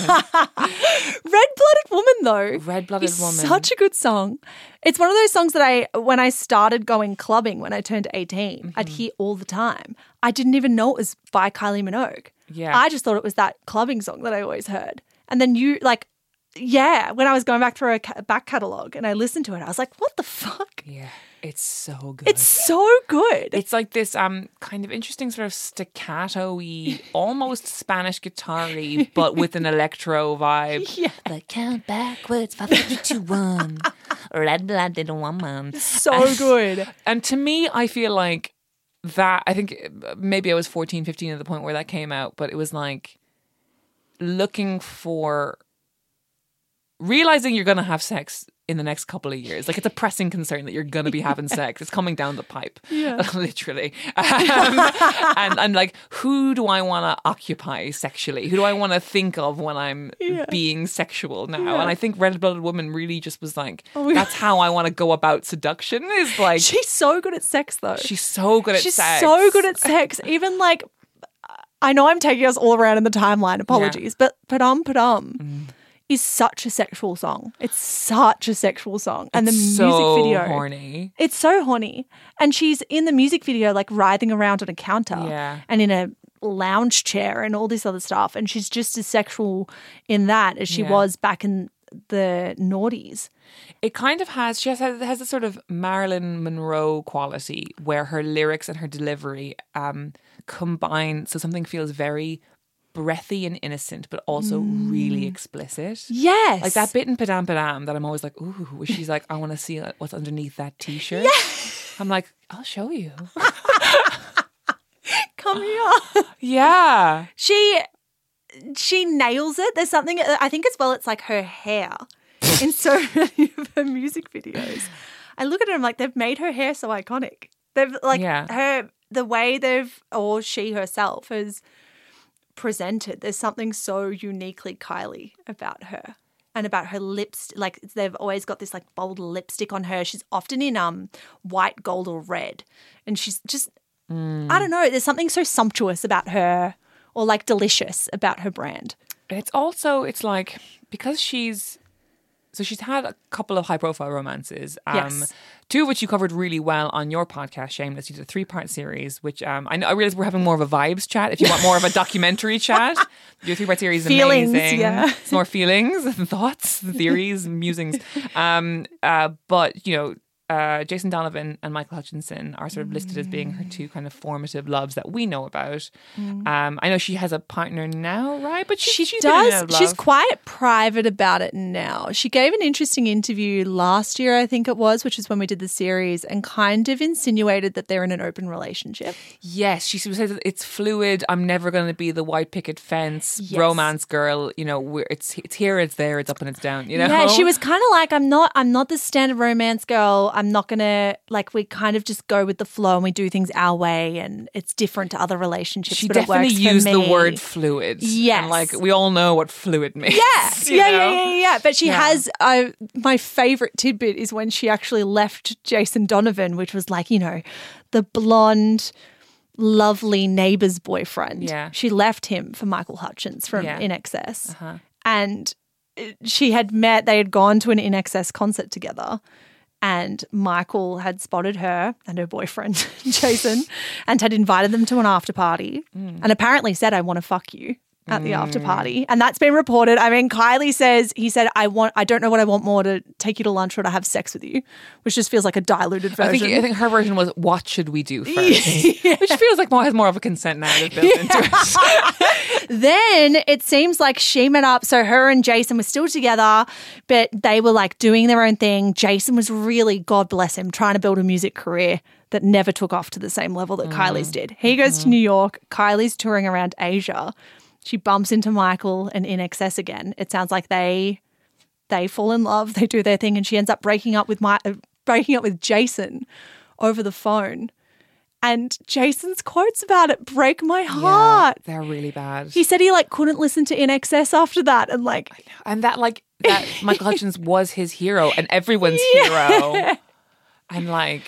Red-Blooded Woman, though. Red-Blooded is Woman. Such a good song. It's one of those songs that when I started going clubbing when I turned 18, I'd hear all the time. I didn't even know it was by Kylie Minogue. Yeah. I just thought it was that clubbing song that I always heard. And then when I was going back through a back catalogue and I listened to it, I was like, what the fuck? Yeah, it's so good. It's so good. It's like this kind of interesting sort of staccato-y, almost Spanish guitar-y, but with an electro vibe. Yeah. Like count backwards, 5, 4, 3, 2, 1. Red-blooded woman. So good. And to me, I feel like that, I think maybe I was 14, 15 at the point where that came out, but it was like looking for, realizing you're going to have sex in the next couple of years. Like it's a pressing concern that you're going to be having sex. It's coming down the pipe. Yeah. Literally. And like, who do I want to occupy sexually? Who do I want to think of when I'm being sexual now? Yeah. And I think Red-Blooded Woman really just was like, my that's how I want to go about seduction is like, She's so good at sex, though. she's so good at She's sex. so good at sex. Even like, I know I'm taking us all around in the timeline. Apologies, but Padam Padam is such a sexual song. It's such a sexual song, and It's the so music video, horny. It's so horny, and she's in the music video like writhing around on a counter, Yeah. and in a lounge chair and all this other stuff. And she's just as sexual in that as she was back in the noughties. It kind of has, it has a sort of Marilyn Monroe quality where her lyrics and her delivery combine so something feels very breathy and innocent, but also really explicit. Yes. Like that bit in Padam Padam that I'm always like, ooh, where she's like, I want to see what's underneath that t-shirt. Yeah. I'm like, I'll show you. Come here. Yeah. She nails it. There's something, I think as well, it's like her hair in so many of her music videos. I look at her and I'm like, they've made her hair so iconic. They've like the way she herself has presented, there's something so uniquely Kylie about her and about her lips. Like they've always got this like bold lipstick on her. She's often in white, gold or red. And she's just, I don't know, there's something so sumptuous about her or like delicious about her brand. It's also, it's like, because she's had a couple of high profile romances. Yes. Two of which you covered really well on your podcast, Shameless. You did a 3-part series, which I realize we're having more of a vibes chat. If you want more of a documentary chat, your 3-part series is feelings, amazing. Yeah. It's more feelings and thoughts, theories, and musings. But, you know, Jason Donovan and Michael Hutchinson are sort of listed as being her two kind of formative loves that we know about. I know she has a partner now, right? But she does. She's quite private about it now. She gave an interesting interview last year, I think it was, which is when we did the series, and kind of insinuated that they're in an open relationship. Yes, she said that it's fluid. I'm never going to be the white picket fence romance girl. You know, it's here, it's there, it's up and it's down. You know, yeah. She was kind of like, I'm not the standard romance girl. I'm not going to, like, we kind of just go with the flow and we do things our way and it's different to other relationships. She but definitely it works used for the me. word fluid. Yes. And like, we all know what fluid means. Yeah. But she has, my favourite tidbit is when she actually left Jason Donovan, which was like, you know, the blonde, lovely neighbour's boyfriend. Yeah. She left him for Michael Hutchins from In Excess. Uh-huh. And they had gone to an In Excess concert together. And Michael had spotted her and her boyfriend, Jason, and had invited them to an after party and apparently said, I want to fuck you at the after party. And that's been reported. I mean, Kylie says, he said, I don't know what I want more, to take you to lunch or to have sex with you, which just feels like a diluted version. I think her version was, what should we do first? Which feels like has more of a consent narrative built into it. Then it seems like she met up. So her and Jason were still together, but they were like doing their own thing. Jason was really, God bless him, trying to build a music career that never took off to the same level that Kylie's did. He goes to New York. Kylie's touring around Asia. She bumps into Michael and In Excess again. It sounds like they fall in love. They do their thing, and she ends up breaking up with Jason over the phone. And Jason's quotes about it break my heart. Yeah, they're really bad. He said he like couldn't listen to In Excess after that, and like, and that Michael Hutchins was his hero and everyone's hero, and like.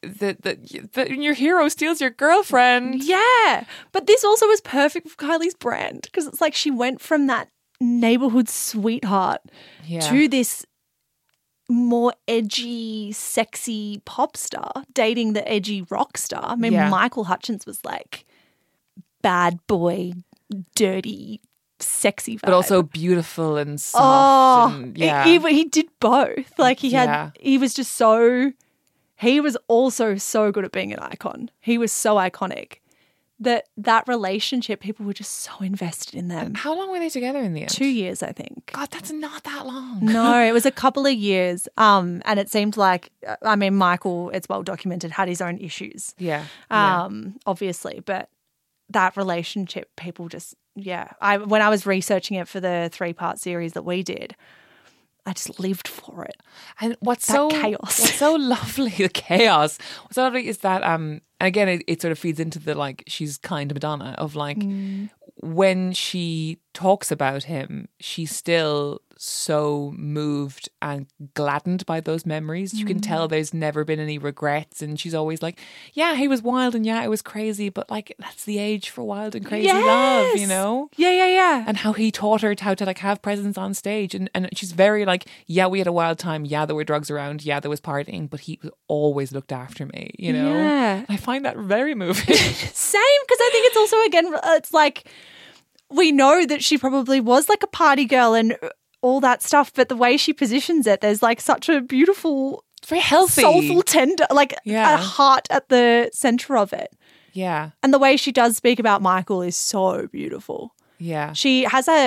Your hero steals your girlfriend. Yeah. But this also was perfect for Kylie's brand, because it's like she went from that neighborhood sweetheart to this more edgy, sexy pop star dating the edgy rock star. I mean, Michael Hutchins was like bad boy, dirty, sexy vibe. But also beautiful and soft. He did both. Like he was just so... He was also so good at being an icon. He was so iconic that relationship, people were just so invested in them. How long were they together in the end? 2 years, I think. God, that's not that long. No, it was a couple of years. And it seemed like, I mean, Michael, it's well documented, had his own issues. Yeah. Obviously. But that relationship, people just, when I was researching it for the 3-part series that we did, I just lived for it. And what's chaos. What's so lovely, the chaos. What's so lovely is that, and again, it sort of feeds into the like, she's kind of Madonna of like, when she talks about him, she's still so moved and gladdened by those memories. You can tell there's never been any regrets, and she's always like, yeah, he was wild and yeah, it was crazy, but like that's the age for wild and crazy love, you know? Yeah. And how he taught her how to like have presence on stage, and she's very like, yeah, we had a wild time, yeah, there were drugs around, yeah, there was partying, but he always looked after me, you know? Yeah. I find that very moving. Same, because I think it's also, again, it's like, we know that she probably was like a party girl and all that stuff, but the way she positions it, there's like such a beautiful, It's very healthy, soulful, tender, like a heart at the center of it. Yeah. And the way she does speak about Michael is so beautiful. Yeah. She's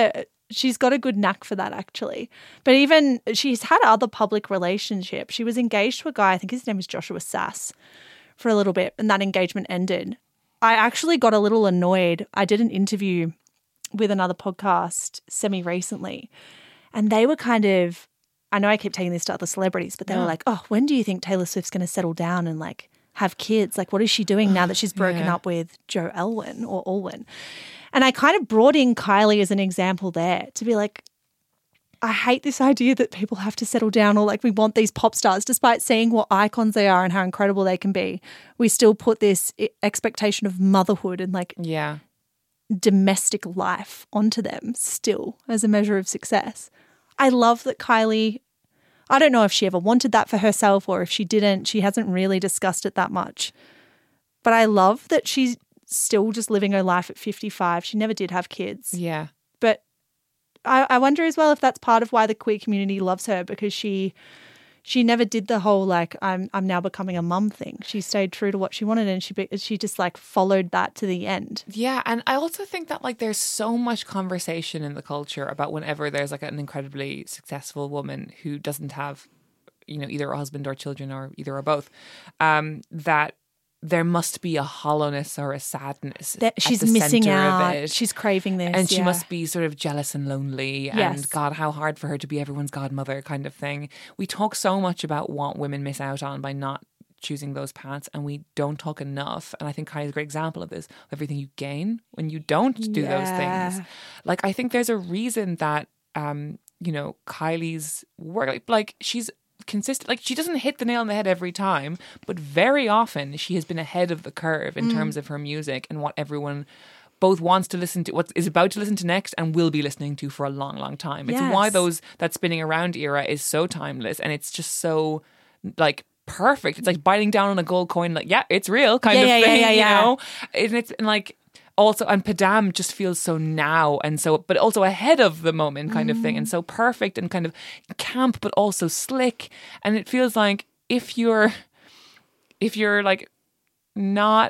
got a good knack for that, actually. But even she's had other public relationships. She was engaged to a guy, I think his name was Joshua Sass, for a little bit, and that engagement ended. I actually got a little annoyed. I did an interview with another podcast semi-recently, and they were kind of, I know I keep taking this to other celebrities, but they were like, oh, when do you think Taylor Swift's going to settle down and like have kids? Like, what is she doing now that she's broken up with Joe Alwyn? And I kind of brought in Kylie as an example there to be like, I hate this idea that people have to settle down, or like we want these pop stars, despite seeing what icons they are and how incredible they can be. We still put this expectation of motherhood and like domestic life onto them still as a measure of success. I love that Kylie, I don't know if she ever wanted that for herself or if she didn't. She hasn't really discussed it that much. But I love that she's still just living her life at 55. She never did have kids. Yeah. But I wonder as well if that's part of why the queer community loves her, because she never did the whole like I'm now becoming a mum thing. She stayed true to what she wanted, and she just like followed that to the end. Yeah, and I also think that like there's so much conversation in the culture about whenever there's like an incredibly successful woman who doesn't have, you know, either a husband or children or either or both, that there must be a hollowness or a sadness that she's at the missing center out. of it. She's craving this, and she must be sort of jealous and lonely. Yes. And God, how hard for her to be everyone's godmother, kind of thing. We talk so much about what women miss out on by not choosing those paths, and we don't talk enough. And I think Kylie's a great example of this. Everything you gain when you don't do those things. Like, I think there's a reason that you know, Kylie's work, like she's consistent, like she doesn't hit the nail on the head every time, but very often she has been ahead of the curve in terms of her music and what everyone both wants to listen to, what is about to listen to next, and will be listening to for a long, long time. It's why that spinning around era is so timeless, and it's just so like perfect. It's like biting down on a gold coin, like, yeah, it's real kind of thing, you know? And like also, and Padam just feels so now, and so, but also ahead of the moment kind of thing, and so perfect and kind of camp, but also slick. And it feels like if you're like not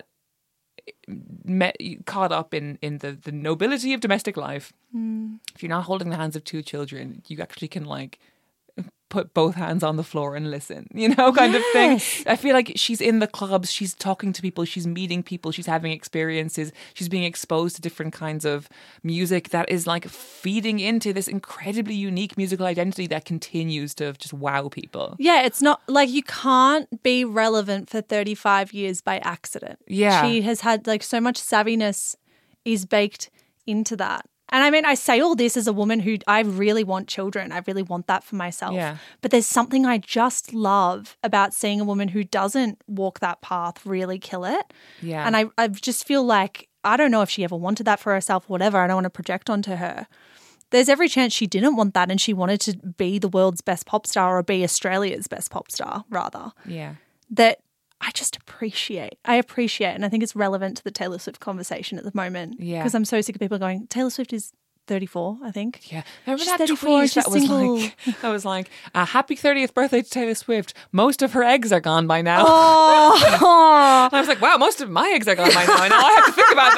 caught up in the nobility of domestic life, if you're not holding the hands of two children, you actually can like put both hands on the floor and listen, you know, kind of thing. I feel like she's in the clubs, she's talking to people, she's meeting people, she's having experiences, she's being exposed to different kinds of music that is like feeding into this incredibly unique musical identity that continues to just wow people. Yeah, it's not like you can't be relevant for 35 years by accident. Yeah. She has had like so much savviness is baked into that. And I mean, I say all this as a woman who I really want children. I really want that for myself. Yeah. But there's something I just love about seeing a woman who doesn't walk that path really kill it. Yeah. And I just feel like, I don't know if she ever wanted that for herself or whatever. I don't want to project onto her. There's every chance she didn't want that, and she wanted to be the world's best pop star, or be Australia's best pop star, rather. Yeah. That I just appreciate. And I think it's relevant to the Taylor Swift conversation at the moment. Yeah. Because I'm so sick of people going, Taylor Swift is 34, I think. Yeah. Remember she's that 34, tweet she's that was single. that was like, happy 30th birthday to Taylor Swift. Most of her eggs are gone by now. Oh. And I was like, wow, most of my eggs are gone by now. I know I have to think about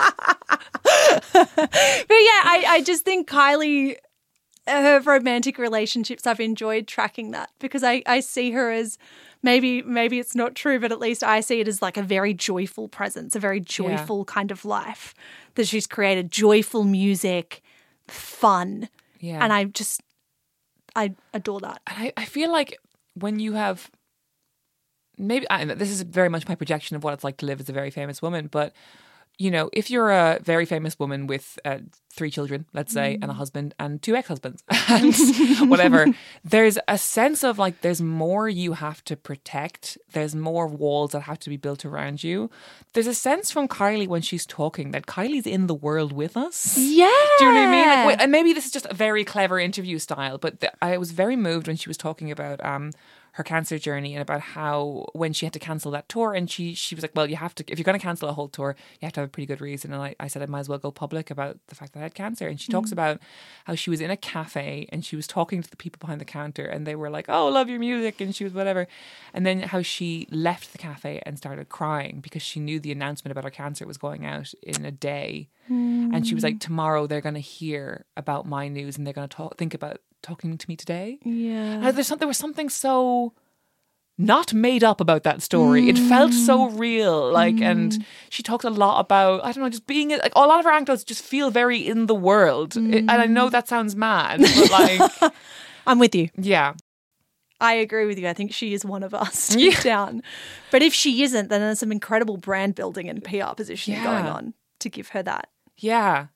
that. But yeah, I just think Kylie, her romantic relationships, I've enjoyed tracking that, because I see her as, maybe it's not true, but at least I see it as like a very joyful presence, a very joyful kind of life that she's created. Joyful music, fun. Yeah. And I adore that. I feel like when you have, maybe, this is very much my projection of what it's like to live as a very famous woman, but you know, if you're a very famous woman with 3 children, let's say, and a husband and 2 ex-husbands and whatever, there's a sense of like there's more you have to protect. There's more walls that have to be built around you. There's a sense from Kylie when she's talking that Kylie's in the world with us. Yeah. Do you know what I mean? Like, and maybe this is just a very clever interview style, but I was very moved when she was talking about her cancer journey and about how when she had to cancel that tour, and she was like, well, you have to, if you're going to cancel a whole tour, you have to have a pretty good reason. And I said I might as well go public about the fact that I had cancer. And she talks about how she was in a cafe and she was talking to the people behind the counter and they were like, oh, love your music, and she was whatever. And then how she left the cafe and started crying because she knew the announcement about her cancer was going out in a day. And she was like, tomorrow they're going to hear about my news and they're going to think about talking to me today. Yeah. There was something so not made up about that story. It felt so real. Like, and she talked a lot about, I don't know, just being, like, a lot of her anecdotes just feel very in the world. And I know that sounds mad, but like... I'm with you. Yeah. I agree with you. I think she is one of us deep down. But if she isn't, then there's some incredible brand building and PR positioning going on to give her that. Yeah.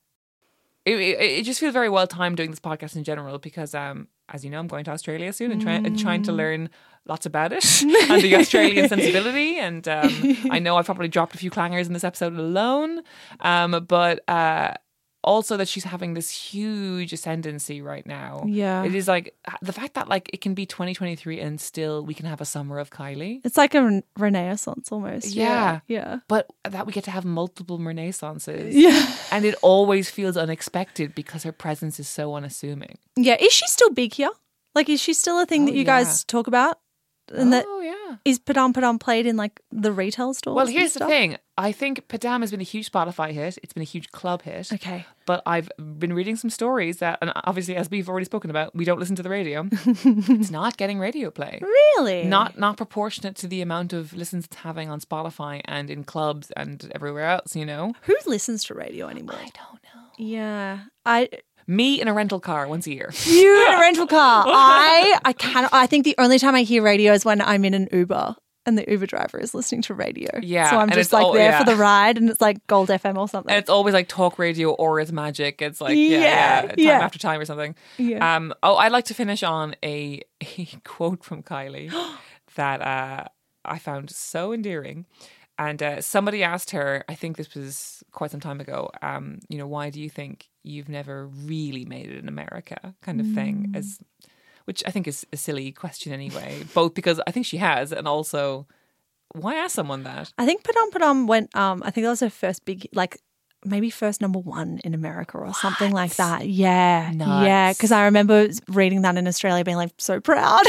It just feels very well timed doing this podcast in general because, as you know, I'm going to Australia soon and trying to learn lots about it and the Australian sensibility. And I know I've probably dropped a few clangers in this episode alone, but also that she's having this huge ascendancy right now. Yeah. It is like the fact that like it can be 2023 and still we can have a summer of Kylie. It's like a renaissance almost. Yeah. Yeah. But that we get to have multiple renaissances. Yeah. And it always feels unexpected because her presence is so unassuming. Yeah. Is she still big here? Like, is she still a thing that you guys talk about? And that is Padam Padam played in like the retail stores? Well, here's the thing. I think Padam has been a huge Spotify hit. It's been a huge club hit. Okay. But I've been reading some stories that, and obviously, as we've already spoken about, we don't listen to the radio. It's not getting radio play. Really? Not proportionate to the amount of listens it's having on Spotify and in clubs and everywhere else, you know? Who listens to radio anymore? I don't know. Yeah. Me in a rental car once a year. You in a rental car. I cannot. I think the only time I hear radio is when I'm in an Uber and the Uber driver is listening to radio. Yeah. So I'm just like there for the ride and it's like Gold FM or something. And it's always like talk radio or it's magic. It's like, time after time or something. Yeah. I'd like to finish on a quote from Kylie that I found so endearing. And somebody asked her, I think this was quite some time ago, you know, why do you think you've never really made it in America kind of thing? Which I think is a silly question anyway, both because I think she has and also why ask someone that? I think Padam Padam went, I think that was her first big, like maybe first #1 in America or something like that. Yeah. Nuts. Yeah. Because I remember reading that in Australia being like so proud.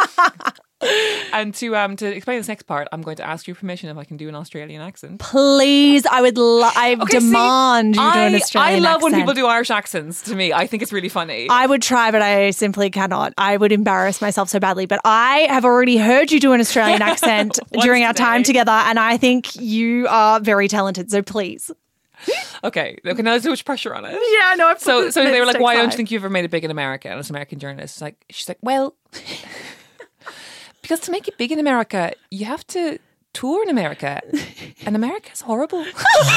And to explain this next part, I'm going to ask your permission if I can do an Australian accent. Please, I would. I demand you do an Australian accent. I love when people do Irish accents. To me, I think it's really funny. I would try, but I simply cannot. I would embarrass myself so badly. But I have already heard you do an Australian accent during our time together, and I think you are very talented. So please. Okay, now there's too much pressure on it. Yeah, no. So they were like, "Why don't you think you've ever made it big in America?" And it's an American journalist. She's like, "Well." Because to make it big in America, you have to tour in America. And America's horrible. It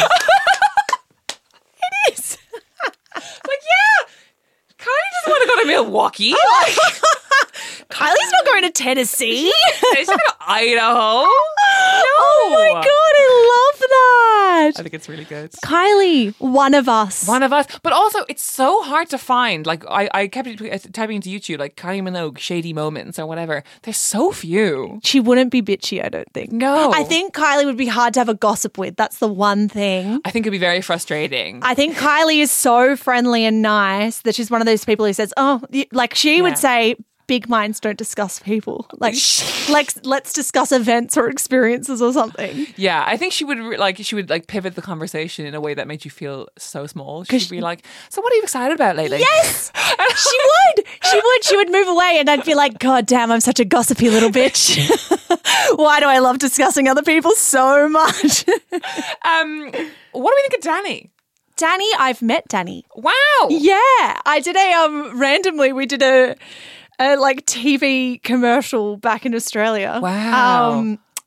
is. Like, yeah, Kylie doesn't want to go to Milwaukee. Kylie's not going to Tennessee. She's going to Idaho. No. Oh my God, I love that. I think it's really good. Kylie, one of us. One of us. But also, it's so hard to find. Like, I kept typing into YouTube, like, Kylie Minogue, shady moments or whatever. There's so few. She wouldn't be bitchy, I don't think. No. I think Kylie would be hard to have a gossip with. That's the one thing. I think it'd be very frustrating. I think Kylie is so friendly and nice that she's one of those people who says, like she would say, big minds don't discuss people. Like, let's discuss events or experiences or something. Yeah, I think she would pivot the conversation in a way that made you feel so small. She'd be like, "So what are you excited about lately?" Yes, she would. She would move away, and I'd be like, "God damn, I'm such a gossipy little bitch. Why do I love discussing other people so much?" What do we think of Danny? Danny, I've met Danny. Wow. Yeah, I did randomly. We did a like TV commercial back in Australia. Wow.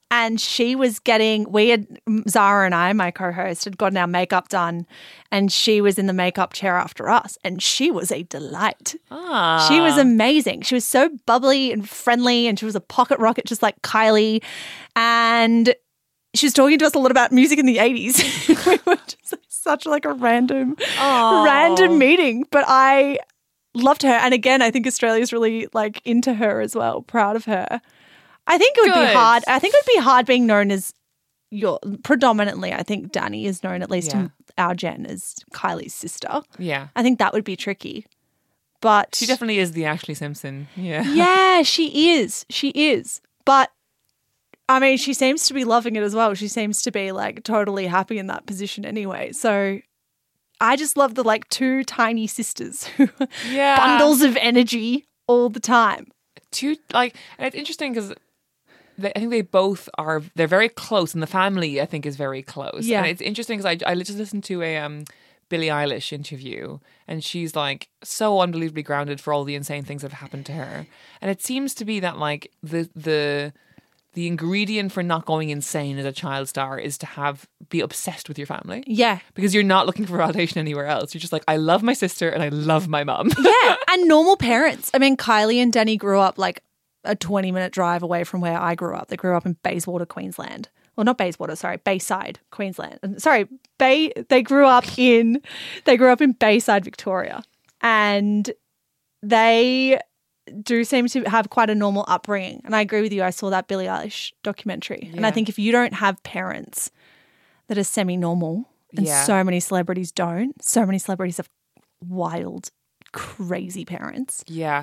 And she was Zara and I, my co-host, had gotten our makeup done, and she was in the makeup chair after us, and she was a delight. She was amazing. She was so bubbly and friendly, and she was a pocket rocket just like Kylie. And she was talking to us a lot about music in the 80s. We were just such like a random meeting, but I loved her. And again, I think Australia's really like into her as well, proud of her. I think it would be hard. I think it would be hard being known as predominantly, I think Dannii is known, at least in our gen, as Kylie's sister. Yeah. I think that would be tricky. But she definitely is the Ashley Simpson. Yeah. Yeah, she is. She is. But I mean, she seems to be loving it as well. She seems to be like totally happy in that position anyway. So I just love the like two tiny sisters who bundles of energy all the time. And it's interesting because I think they both are, they're very close, and the family I think is very close. Yeah. And it's interesting because I just listened to a Billie Eilish interview, and she's like so unbelievably grounded for all the insane things that have happened to her. And it seems to be that like the ingredient for not going insane as a child star is to be obsessed with your family. Yeah. Because you're not looking for validation anywhere else. You're just like, I love my sister and I love my mum. Yeah. And normal parents. I mean, Kylie and Dannii grew up like a 20-minute drive away from where I grew up. They grew up in Bayswater, Queensland. Well, not Bayswater, sorry, Bayside, Queensland. Sorry, they grew up in Bayside, Victoria. And they do seem to have quite a normal upbringing. And I agree with you. I saw that Billie Eilish documentary. And I think if you don't have parents that are semi-normal, and so many celebrities don't, so many celebrities have wild, crazy parents. Yeah.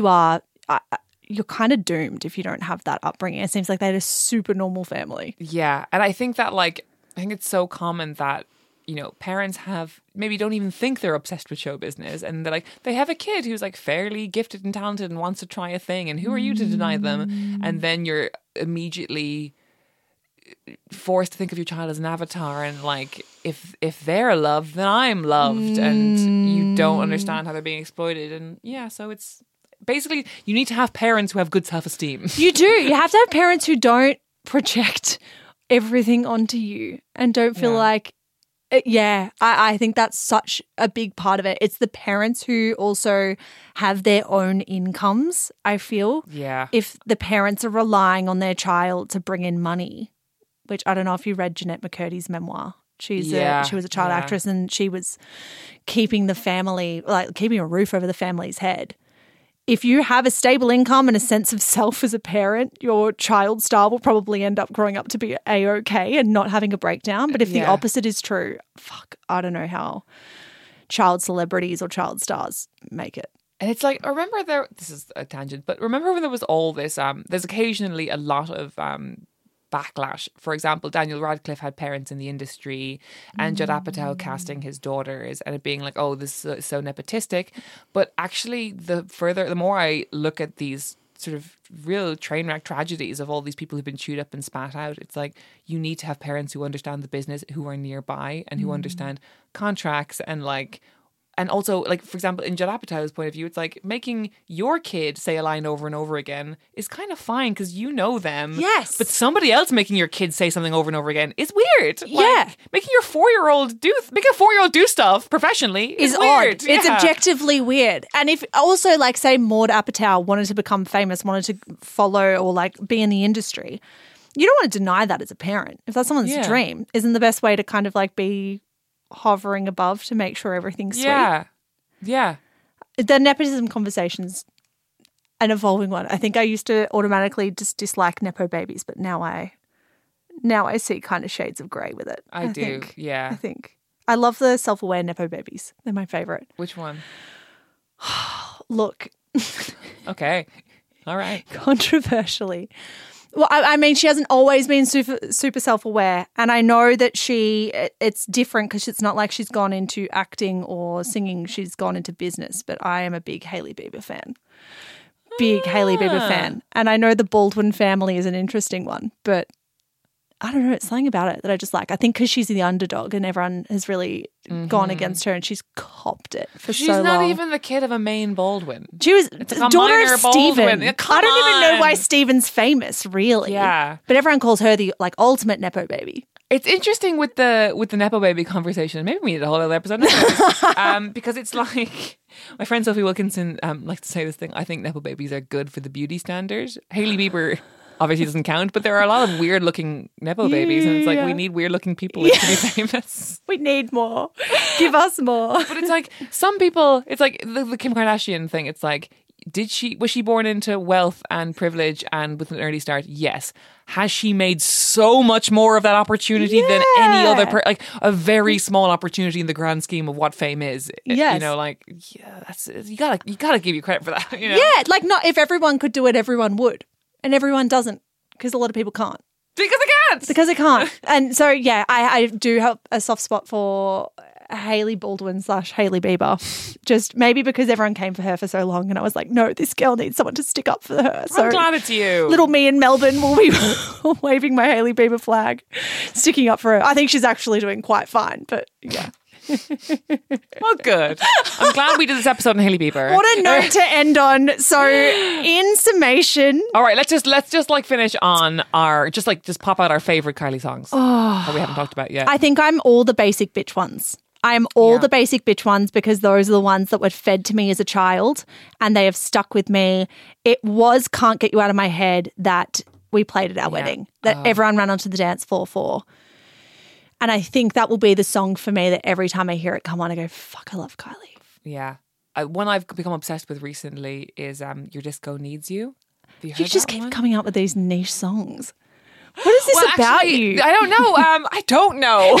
You're kind of doomed if you don't have that upbringing. It seems like they had a super normal family. Yeah. And I think that I think it's so common that, you know, parents maybe don't even think they're obsessed with show business, and they're like, they have a kid who's like fairly gifted and talented and wants to try a thing, and who are you to deny them? And then you're immediately forced to think of your child as an avatar, and like if they're loved, then I'm loved, and you don't understand how they're being exploited. And so it's basically, you need to have parents who have good self-esteem. You do. You have to have parents who don't project everything onto you and don't feel like, I think that's such a big part of it. It's the parents who also have their own incomes, I feel. Yeah. If the parents are relying on their child to bring in money, which I don't know if you read Jeanette McCurdy's memoir. She was a child actress, and she was keeping the family, like keeping a roof over the family's head. If you have a stable income and a sense of self as a parent, your child star will probably end up growing up to be A-okay and not having a breakdown. But if the opposite is true, I don't know how child celebrities or child stars make it. And it's like, remember this is a tangent, but remember when there was all this, there's occasionally a lot of backlash. For example, Daniel Radcliffe had parents in the industry, and Judd Apatow casting his daughters, and it being like, oh, this is so nepotistic. But actually, the more I look at these sort of real train wreck tragedies of all these people who've been chewed up and spat out, it's like, you need to have parents who understand the business, who are nearby, and who understand contracts, and like, and also, like, for example, in Judd Apatow's point of view, it's like making your kid say a line over and over again is kind of fine because you know them. Yes. But somebody else making your kid say something over and over again is weird. Yeah. Like, making a 4-year-old do stuff professionally is weird. Odd. It's objectively weird. And if also, like, say Maud Apatow wanted to become famous, wanted to follow or like be in the industry, you don't want to deny that as a parent. If that's someone's dream, isn't the best way to kind of like be hovering above to make sure everything's sweet. Yeah. The nepotism conversation's an evolving one. I think I used to automatically just dislike nepo babies, but now I see kind of shades of grey with it. I think I love the self-aware nepo babies. They're my favourite. Which one? Look. Okay. All right. Controversially. Well, I mean, she hasn't always been super self-aware, and I know that it's different because it's not like she's gone into acting or singing. She's gone into business, but I am a big Hailey Bieber fan. Hailey Bieber fan. And I know the Baldwin family is an interesting one, but I don't know, it's something about it that I just like. I think because she's the underdog and everyone has really gone against her and she's copped it for so long. She's not even the kid of a main Baldwin. She was It's like a daughter minor of Stephen. Baldwin. I Come don't even know why on. Stephen's famous, really. Yeah. But everyone calls her the like ultimate Nepo baby. It's interesting with the Nepo baby conversation. Maybe we need a whole other episode because it's like my friend Sophie Wilkinson likes to say this thing. I think Nepo babies are good for the beauty standard. Hailey Bieber obviously doesn't count, but there are a lot of weird looking Nepo babies, and it's like we need weird looking people to be famous. We need more. Give us more. But it's like some people. It's like the Kim Kardashian thing. It's like. Was she born into wealth and privilege and with an early start? Yes. Has she made so much more of that opportunity than any other like a very small opportunity in the grand scheme of what fame is? Yes. You know, like that's you gotta give you credit for that. You know? Yeah, like not if everyone could do it, everyone would. And everyone doesn't because a lot of people can't. Because it can't. And so, yeah, I do have a soft spot for Hailey Baldwin / Hailey Bieber. Just maybe because everyone came for her for so long and I was like, no, this girl needs someone to stick up for her. So I'm glad it's you. Little me in Melbourne will be waving my Hailey Bieber flag, sticking up for her. I think she's actually doing quite fine, but yeah. Well, good. I'm glad we did this episode on Hailey Bieber. What a note to end on. So, in summation, all right, let's just like finish on our just pop out our favorite Kylie songs that we haven't talked about yet. I think I'm all the basic bitch ones. I'm all the basic bitch ones because those are the ones that were fed to me as a child and they have stuck with me. It was Can't Get You Out of My Head that we played at our wedding, that everyone ran onto the dance floor for. And I think that will be the song for me that every time I hear it come on, I go, fuck, I love Kylie. Yeah. One I've become obsessed with recently is Your Disco Needs You. Have you heard You just that keep one? coming up with these niche songs. What is this about actually, you? I don't know. I don't know.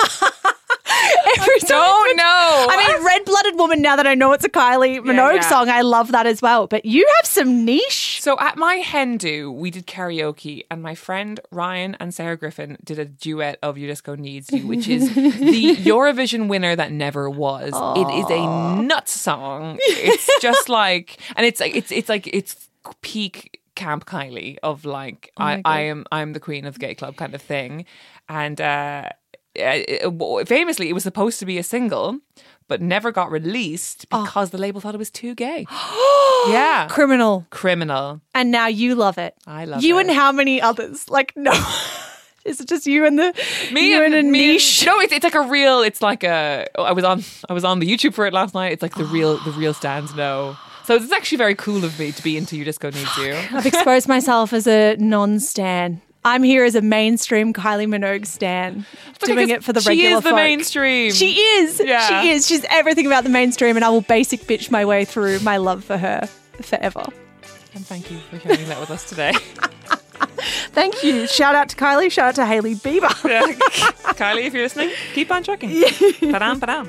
Don't know. I mean, Red-Blooded Woman, now that I know it's a Kylie Minogue song, I love that as well. But you have some niche. So at my hen do, we did karaoke and my friend Ryan and Sarah Griffin did a duet of Your Disco Needs You, which is the Eurovision winner that never was. It is a nuts song. It's just like, and it's peak Camp Kylie of like, I'm the queen of the gay club kind of thing. And famously, it was supposed to be a single, but never got released because the label thought it was too gay. Yeah. Criminal. And now you love it. I love you it. And how many others? Like, no. Is it just you and a niche? No, it's like a real. It's like a. I was on the YouTube for it last night. It's like the real stands know. So it's actually very cool of me to be into Your Disco Needs You. I've exposed myself as a non-stan. I'm here as a mainstream Kylie Minogue stan, doing it for the regular folk. She is the mainstream. She is. Yeah. She is. She's everything about the mainstream, and I will basic bitch my way through my love for her forever. And thank you for sharing that with us today. Thank you. Shout out to Kylie. Shout out to Hailey Bieber. Yeah. Kylie, if you're listening, keep on trucking. Padam, padam.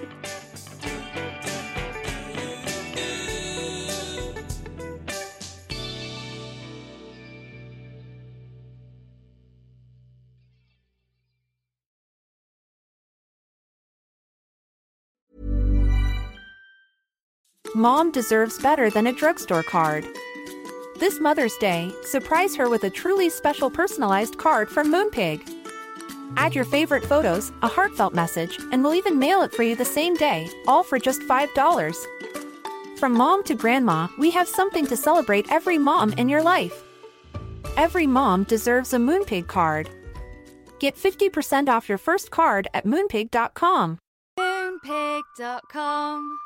Mom deserves better than a drugstore card. This Mother's Day, surprise her with a truly special personalized card from Moonpig. Add your favorite photos, a heartfelt message, and we'll even mail it for you the same day, all for just $5. From mom to grandma, we have something to celebrate every mom in your life. Every mom deserves a Moonpig card. Get 50% off your first card at moonpig.com. Moonpig.com